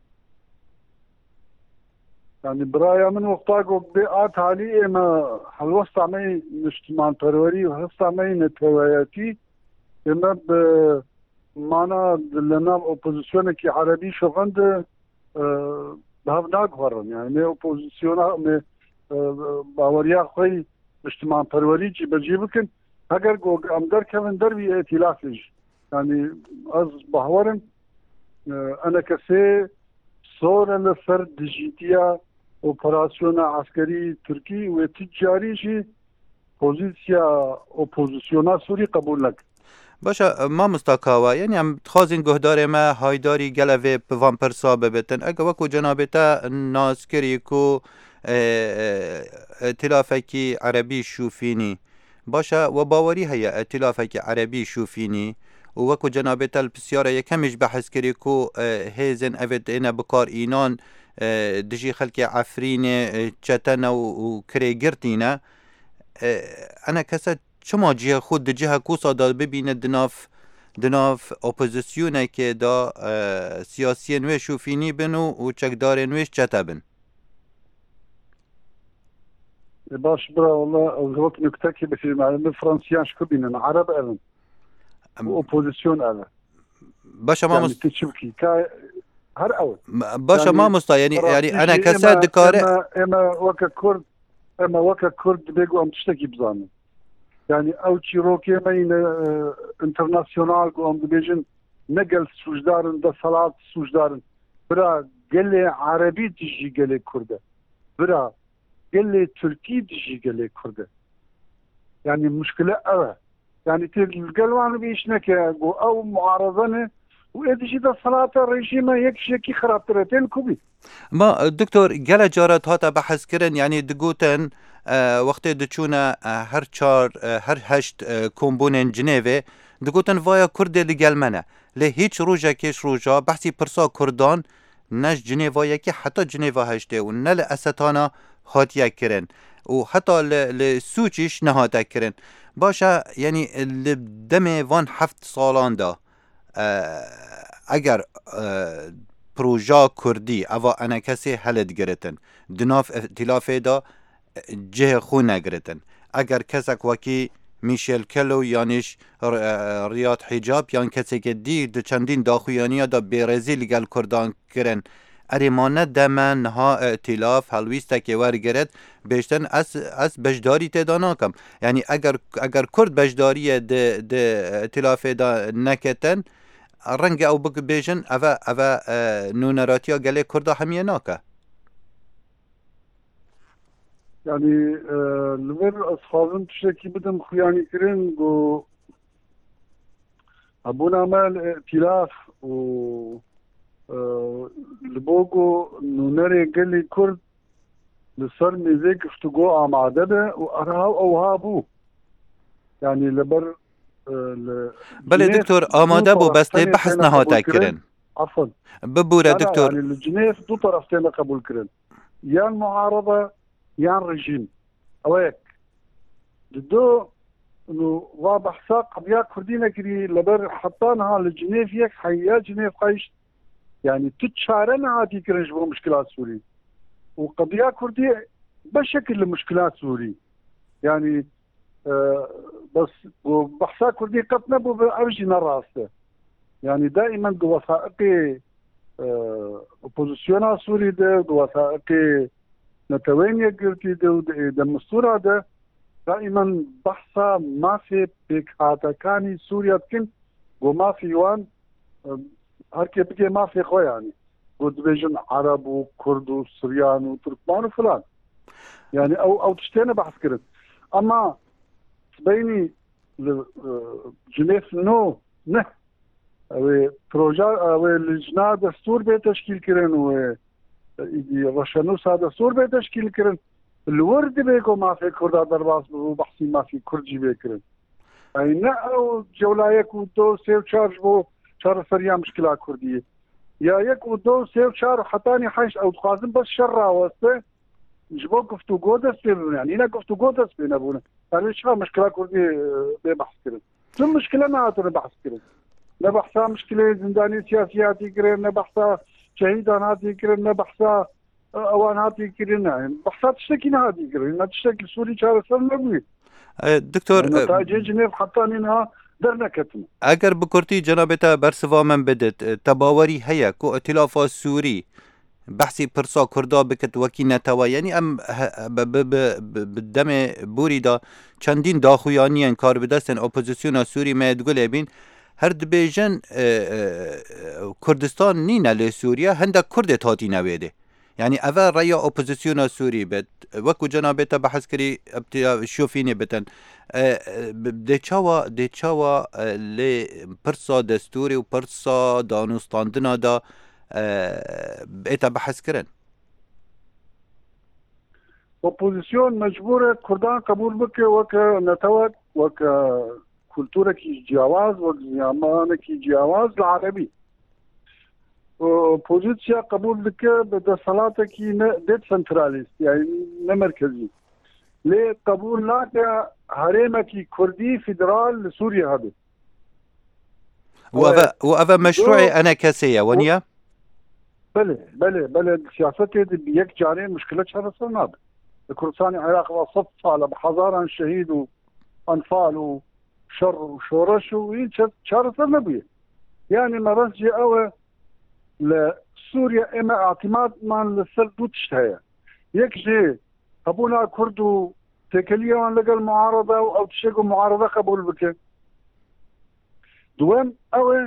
ینی برایە من وەختاگۆ بێ ئاتالی ئێمە هەڵوەستامەی نیشتمان پەروەری و هەستامەی نەتەوەیەتی ئێمە مانا لەناو ئۆپۆزیسیۆنێکی عەرەبی شۆغەند بەهەو ناگوەڕن یعنی ئۆپۆزیسیۆنا باوەریا خۆی نیشتمان پەروەری جێبەجێ بکەن ئەگەر ئەم دەرکەون دەروی ئێتیلافیش ینی ئەز باوەرم ئەنە کەسێ سۆرە لەسەر دژیتیە ئۆپەراسیۆنە عەسکەری تورکی وێ تجاریشی پۆزیسیە ئۆپۆزیسیۆنا سووری قبول نەکرد. باشە مامۆستاکاوە یعنی ئەم تخوازین گۆهدارێمە هایداری گەلەوێ پڤان پرسا ببێتن ئەگە وەکو جەنابێتە ناسکریک و ئەتیلافێکی عەرەبی شوفینی باشە و باوەری هەیە ئەتیلافێکی عەرەبی شوفینی و وەکو جەنابێتە پرسیارە یەکەمیش بەحەزکریک و هێزن ئەوێت ئێنە بکار ئینان دژی خەلکی ئەفرینێ چەتەنە و کرێگرتینە ئەنە کەسە چما جیه خود دجه کوسا داد ببینه دناف اپوزیسیونه دا سیاسی نوی شوفینی بن و چکدار نویش چته بن باش برا والله وقت نكتكي بفي معلم فرنسيان شكو بينن عرب ألن اپوزیسیون ألن باشا ما يعني تشبكي هر أول باشا ما مستا يعني أنا كسر دكارة اما وكا كرد بيجو ام تشتكي بزانه يعني او تشيروكي مين انترناسيونال ام بيجن نقل سوجدارن ده صلاه سوجدارن برا قال لي عربي تجي قال لي كرده برا قال لي تركي تجي قال لي كرده يعني المشكله يعني القلوان بيشنك او معارضنه وإدشي ده صلاة الرجيم يكشي خرابترتين كوبي ما دكتور جل جارت هاتا بحث كرن يعني دقوتن وقت دچونا هر چار هر هشت كومبونين جنيفي دقوتن فايا كردي لجلمنا له هيچ روجا كيش روجا بحثي برسا كردان نش جنيفا يكي حتى جنيفا هشته ونل أستانا هاتيا كرن وحتى لسوچيش نهاتا كرن باشا يعني لدمي وان 7 سالان دا اگر پروژه کردی اوا انا کسی حلت گرتن دناف ائتلافه دا جه خو نگرتن اگر کسک وکی میشل کلو یانش ریاض حجاب یان کسی که دی دو چندین داخویانی دا بیرزی لگل کردان کرن اریمانه دمن ها ائتلاف هلویسته که ورگرد بیشتن از بجداری تدانا کم یعنی اگر کرد بجداری ده ائتلافه دا نکتن رنگ او بک بیجن اوه نونراتیا گله کرده همیه ناکه يعني لور أصحابهم تشكي بدهم خياني كرين و أبونا مال ائتلاف و لبوغو نونري قلي كرد لصار ميزيك افتقو عم عدده وأرهاو أو هابو يعني لبر بله دكتور آماده بو بس لي بحث نهاتا كرين عفوا ببورة دكتور يعني الجنيف دو طرفتين قبول كرين يا المعارضة يا الرجيم أويك دو إنه واضح ساق بيا كردينا كري لبر حطانها للجنيف يك حيا جنيف قايش يعني تتشارنا هاتي كرنج بو مشكلات سوري وقضية كردي بشكل المشكلات سوري يعني بس بحثا كردي قطنا بو بأرجنا راسته يعني دائما دو وثائقي اوبوزيسيونا سوري دو وثائقي نتوين يقرتي ده مستورة ده دائما بحثا ما في بكاتا كاني سوريا تكن وما في يوان هركي بكي ما في خو يعني قد بيجن عرب وكرد وسريان وتركمان وفلان يعني او تشتينا بحث كرت اما تبيني جنيف نو نه او بروجا او لجنة دستور بي تشكيل كرن و روشنوس هذا دستور بي تشكيل كرن الورد بيكو ما في كرد درباس بحثي ما في كردجي بيكرن يعني نا او جولايك ودو سيو تشارج بو شار سريع مشكلة كردية يا يك ودو سيو شار حتاني حيش او تخازن بس شرع واسطة جبو قفتو قودس بينا يعني انا قفتو قودس بينا بونا يعني شو مشكلة كردية بحث كرن شو مشكلة نهاتنا بحث كرن نبحثها مشكلة زنداني سياسياتي كرن نبحثها شهيداناتي كرن نبحثها اواناتي كرن بحثها تشتكي نهاتي كرن تشتكي سوري شار سر نبوي دكتور نتائج جنيف حطانينها درنكتنا اگر بكرتي جنابتا برسوا من بدت تباوري هيا كو ائتلاف سوري بحثي برسا كردا بكت وكي نتوا يعني ام بالدم بوريدا چندين داخويانيان كار بدستن اپوزيسيون سوري ما تقول بين هر دبيجن كردستان نينا لسوريا هندك كرد تاتي نويده يعني اول رأي اپوزيسيون سوري بد وكو جنابتا بحث كري شوفيني بتن دي چاوا ل پرسا دستوري و پرسا دانوستاندنا دا بقيت بحث كرن اپوزيسيون مجبورة كردان قبول بك وك نتوك وك كلتورة كي جواز وزيامان كي جواز العربي بوزيسيا قبول بك بدا صلاة كي ديت سنتراليست يعني نمركزي ليه قبول لا هريمة كي كردي فيدرال لسوريا هذا وأفا مشروعي أنا كاسية ونيا بله السياسة دي بيك جارين مشكلة شهر السنة كردستان العراق وصف على بحضارة شهيد وأنفال وشر وشورش وين شهر السنة بيه يعني مرجي أو لسوريا إما اعتماد من لسر دو تشتهي يكجي أبونا كردو تكلية وان لقى المعارضة أو تشيكو معارضة قبول بك دوام أو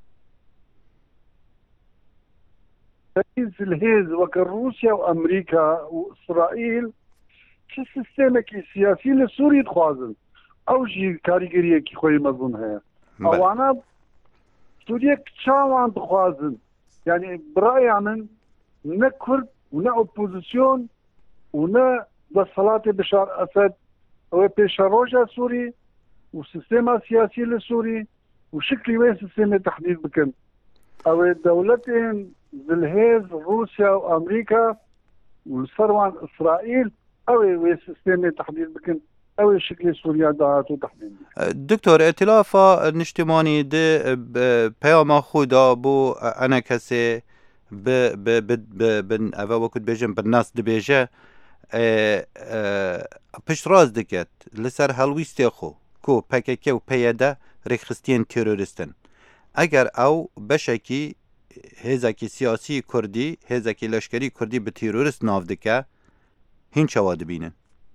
الهيز وكان روسيا وأمريكا وإسرائيل شو سيستمك سياسي لسوريا تخوازن أو جي كاريجرية كي خوي مظلوم هي أو أنا سوريا كتشاوان تخوازن يعني برأيي من نا كرد ونا أوبوزيسيون ونا بصلاة بشار أسد أو بشاروجا سوري وسيستم سياسي لسوري وشكل وين سيستم تحديد بكن أو الدولتين بالهيز روسيا وأمريكا وسروان إسرائيل أو وين سيستم تحديد بكن أو شكل سوريا دعاتو تحديد دكتور ائتلاف نیشتیمانی ده پیام خدا بو انا کسی بن اوه وکد بیجن بالناس ده بیجه پشت راز دکت لسر هلویستی خو کو پکک و پیاده ریخستین تروریستن اگر او بشکی هزاکی سیاسی کردی هزاکی لشکری کردی به تروریست ناف دکه هین چواد بینن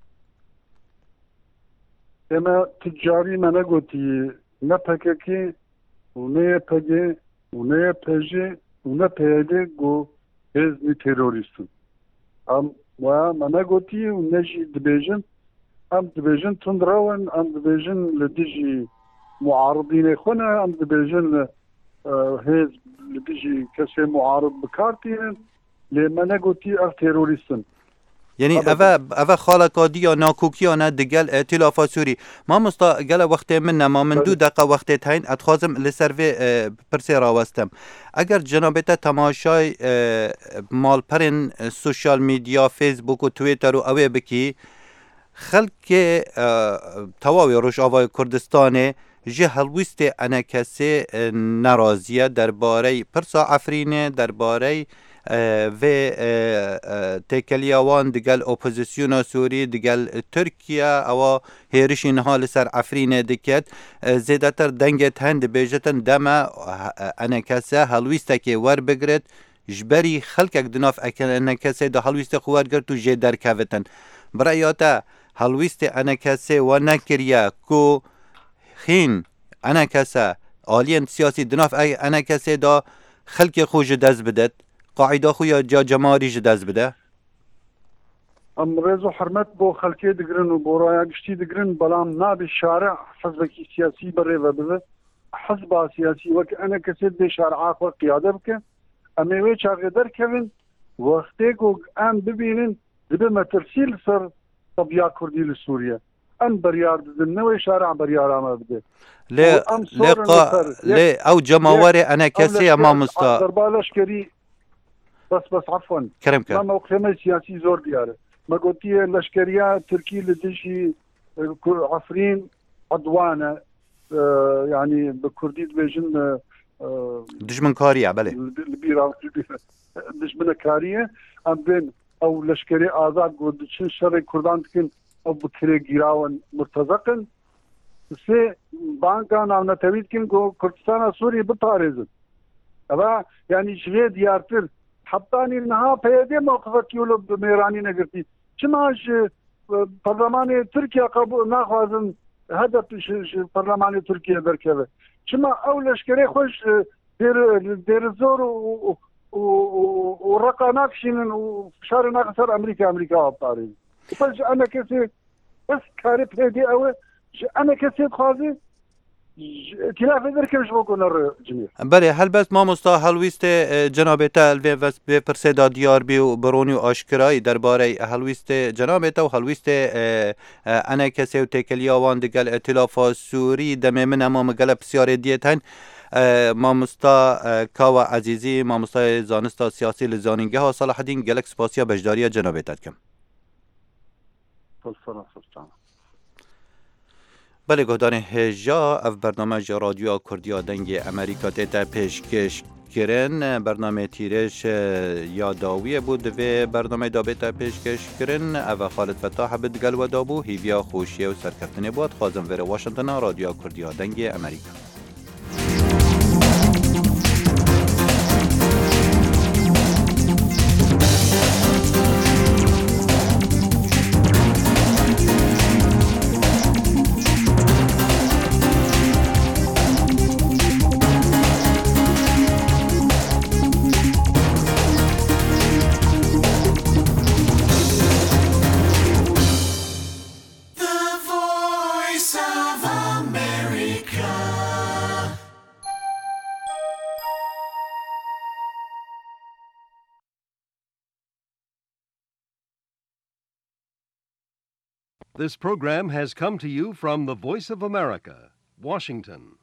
اما تجاری منه گوتی نه پککی و نه پگه و نه پجه و نه پیاده گو هزنی تروریستن ام و منه گوتی و نجی دبیجن ام دبیجن تندراون ام دبیجن لدیجی معارضین خونه ام دبیجن هز لدیجی کسی معارض بکارتین لمنه گوتی ار تروریستن یعنی اوه خالقادی یا ناکوکی یا نه دگل ائتلاف سوری ما مستا گل وقت من ما من 2 دقیقه وقت تاین اتخازم لسروی پرسی راوستم اگر جنابت تماشای مال پرن سوشال میدیا فیسبوک و تویتر و اوه بکی خلق تواوی روش آوای کردستانه جه هلویست انا کسی نرازیه درباره پرسا عفرینه درباره و تکلیوان دگل اپوزیسیون سوری دگل ترکیه او هیرش اینها لسر عفرین دکت زیادتر دنگت هند بیجتن دم انا کسه هلویسته که ور بگرد جبری خلقک دناف اکن انا کسه ده هلویسته خوار گرد تو جه در کوتن برایاتا هلویسته انا کسه و نکریه کو خین انا کسه آلین سیاسی دناف انا کسه ده خلق خوش دست بدد قاعده خویا جا جماری جداز بده ام رزو حرمت بو خلقی دگرن و بو رایا گشتی دگرن بلام ناب شارع حزبکی سیاسی بره و بده حزب سیاسی وک انا کسید به شارع خو قیاده بکن اما وی چاغ در کوین وقتی کو ام ببینن دبه مترسیل سر طبيعه كردي لسوريا ام بريار نوي شارع بريار ما بده لا او جماوري انا كسي امام مستا ضربالشكري بس عفوا كرمك ما موقفنا سياسي زور دياره ما قلتي لشكريه تركي لدشي عفرين عدوانه يعني بكردي بيجن دشمن كاريه بله دشمن كاريه ام بين او لشكري آزاد قد چن شر كردان تكن او بكري گيراون مرتزقن سي بانكان او نتويد كن كردستان سوري بطارزن ابا يعني شوية ديارتر حبتاني نها پيده موقفك يولو بميراني نگرتي چماش برلمان تركيا قبول ناخوازن هدف برلمان تركيا بركبه چما او لشكري خوش دير زور ورقا ناكشين وشار ناقصر امريكا وابطاري فج انا كسي بس كاري بهدي او انا كسي خازي ائتلاف دركمش بكون الجميع بله هل بس ما مستا هلویست جنابتا الوی وس به پرسدا دیار بی و برونی و آشکرایی درباره هلویست جنابتا و هلویست انا کسی و تکلیاوان دگل ائتلاف سوری دم من اما مگل بسیار دیتن ما مستا کاوا عزیزی ما مستا زانستا سیاسی لزانینگه ها صلاح الدین گلک سپاسیا بجداری جنابتا کم بله گهدان هجا اف برنامه جا رادیو کردیا دنگ امریکا تیتا پیشکش کرن برنامه تیرش یاداویه بود و برنامه دابتا پیشکش کرن او خالد فتاح بدگل و دابو هیویا خوشیه و سرکفتنه بود خوازم ویر واشنطن رادیو کردیا دنگ امریکا This program has come to you from the Voice of America, Washington.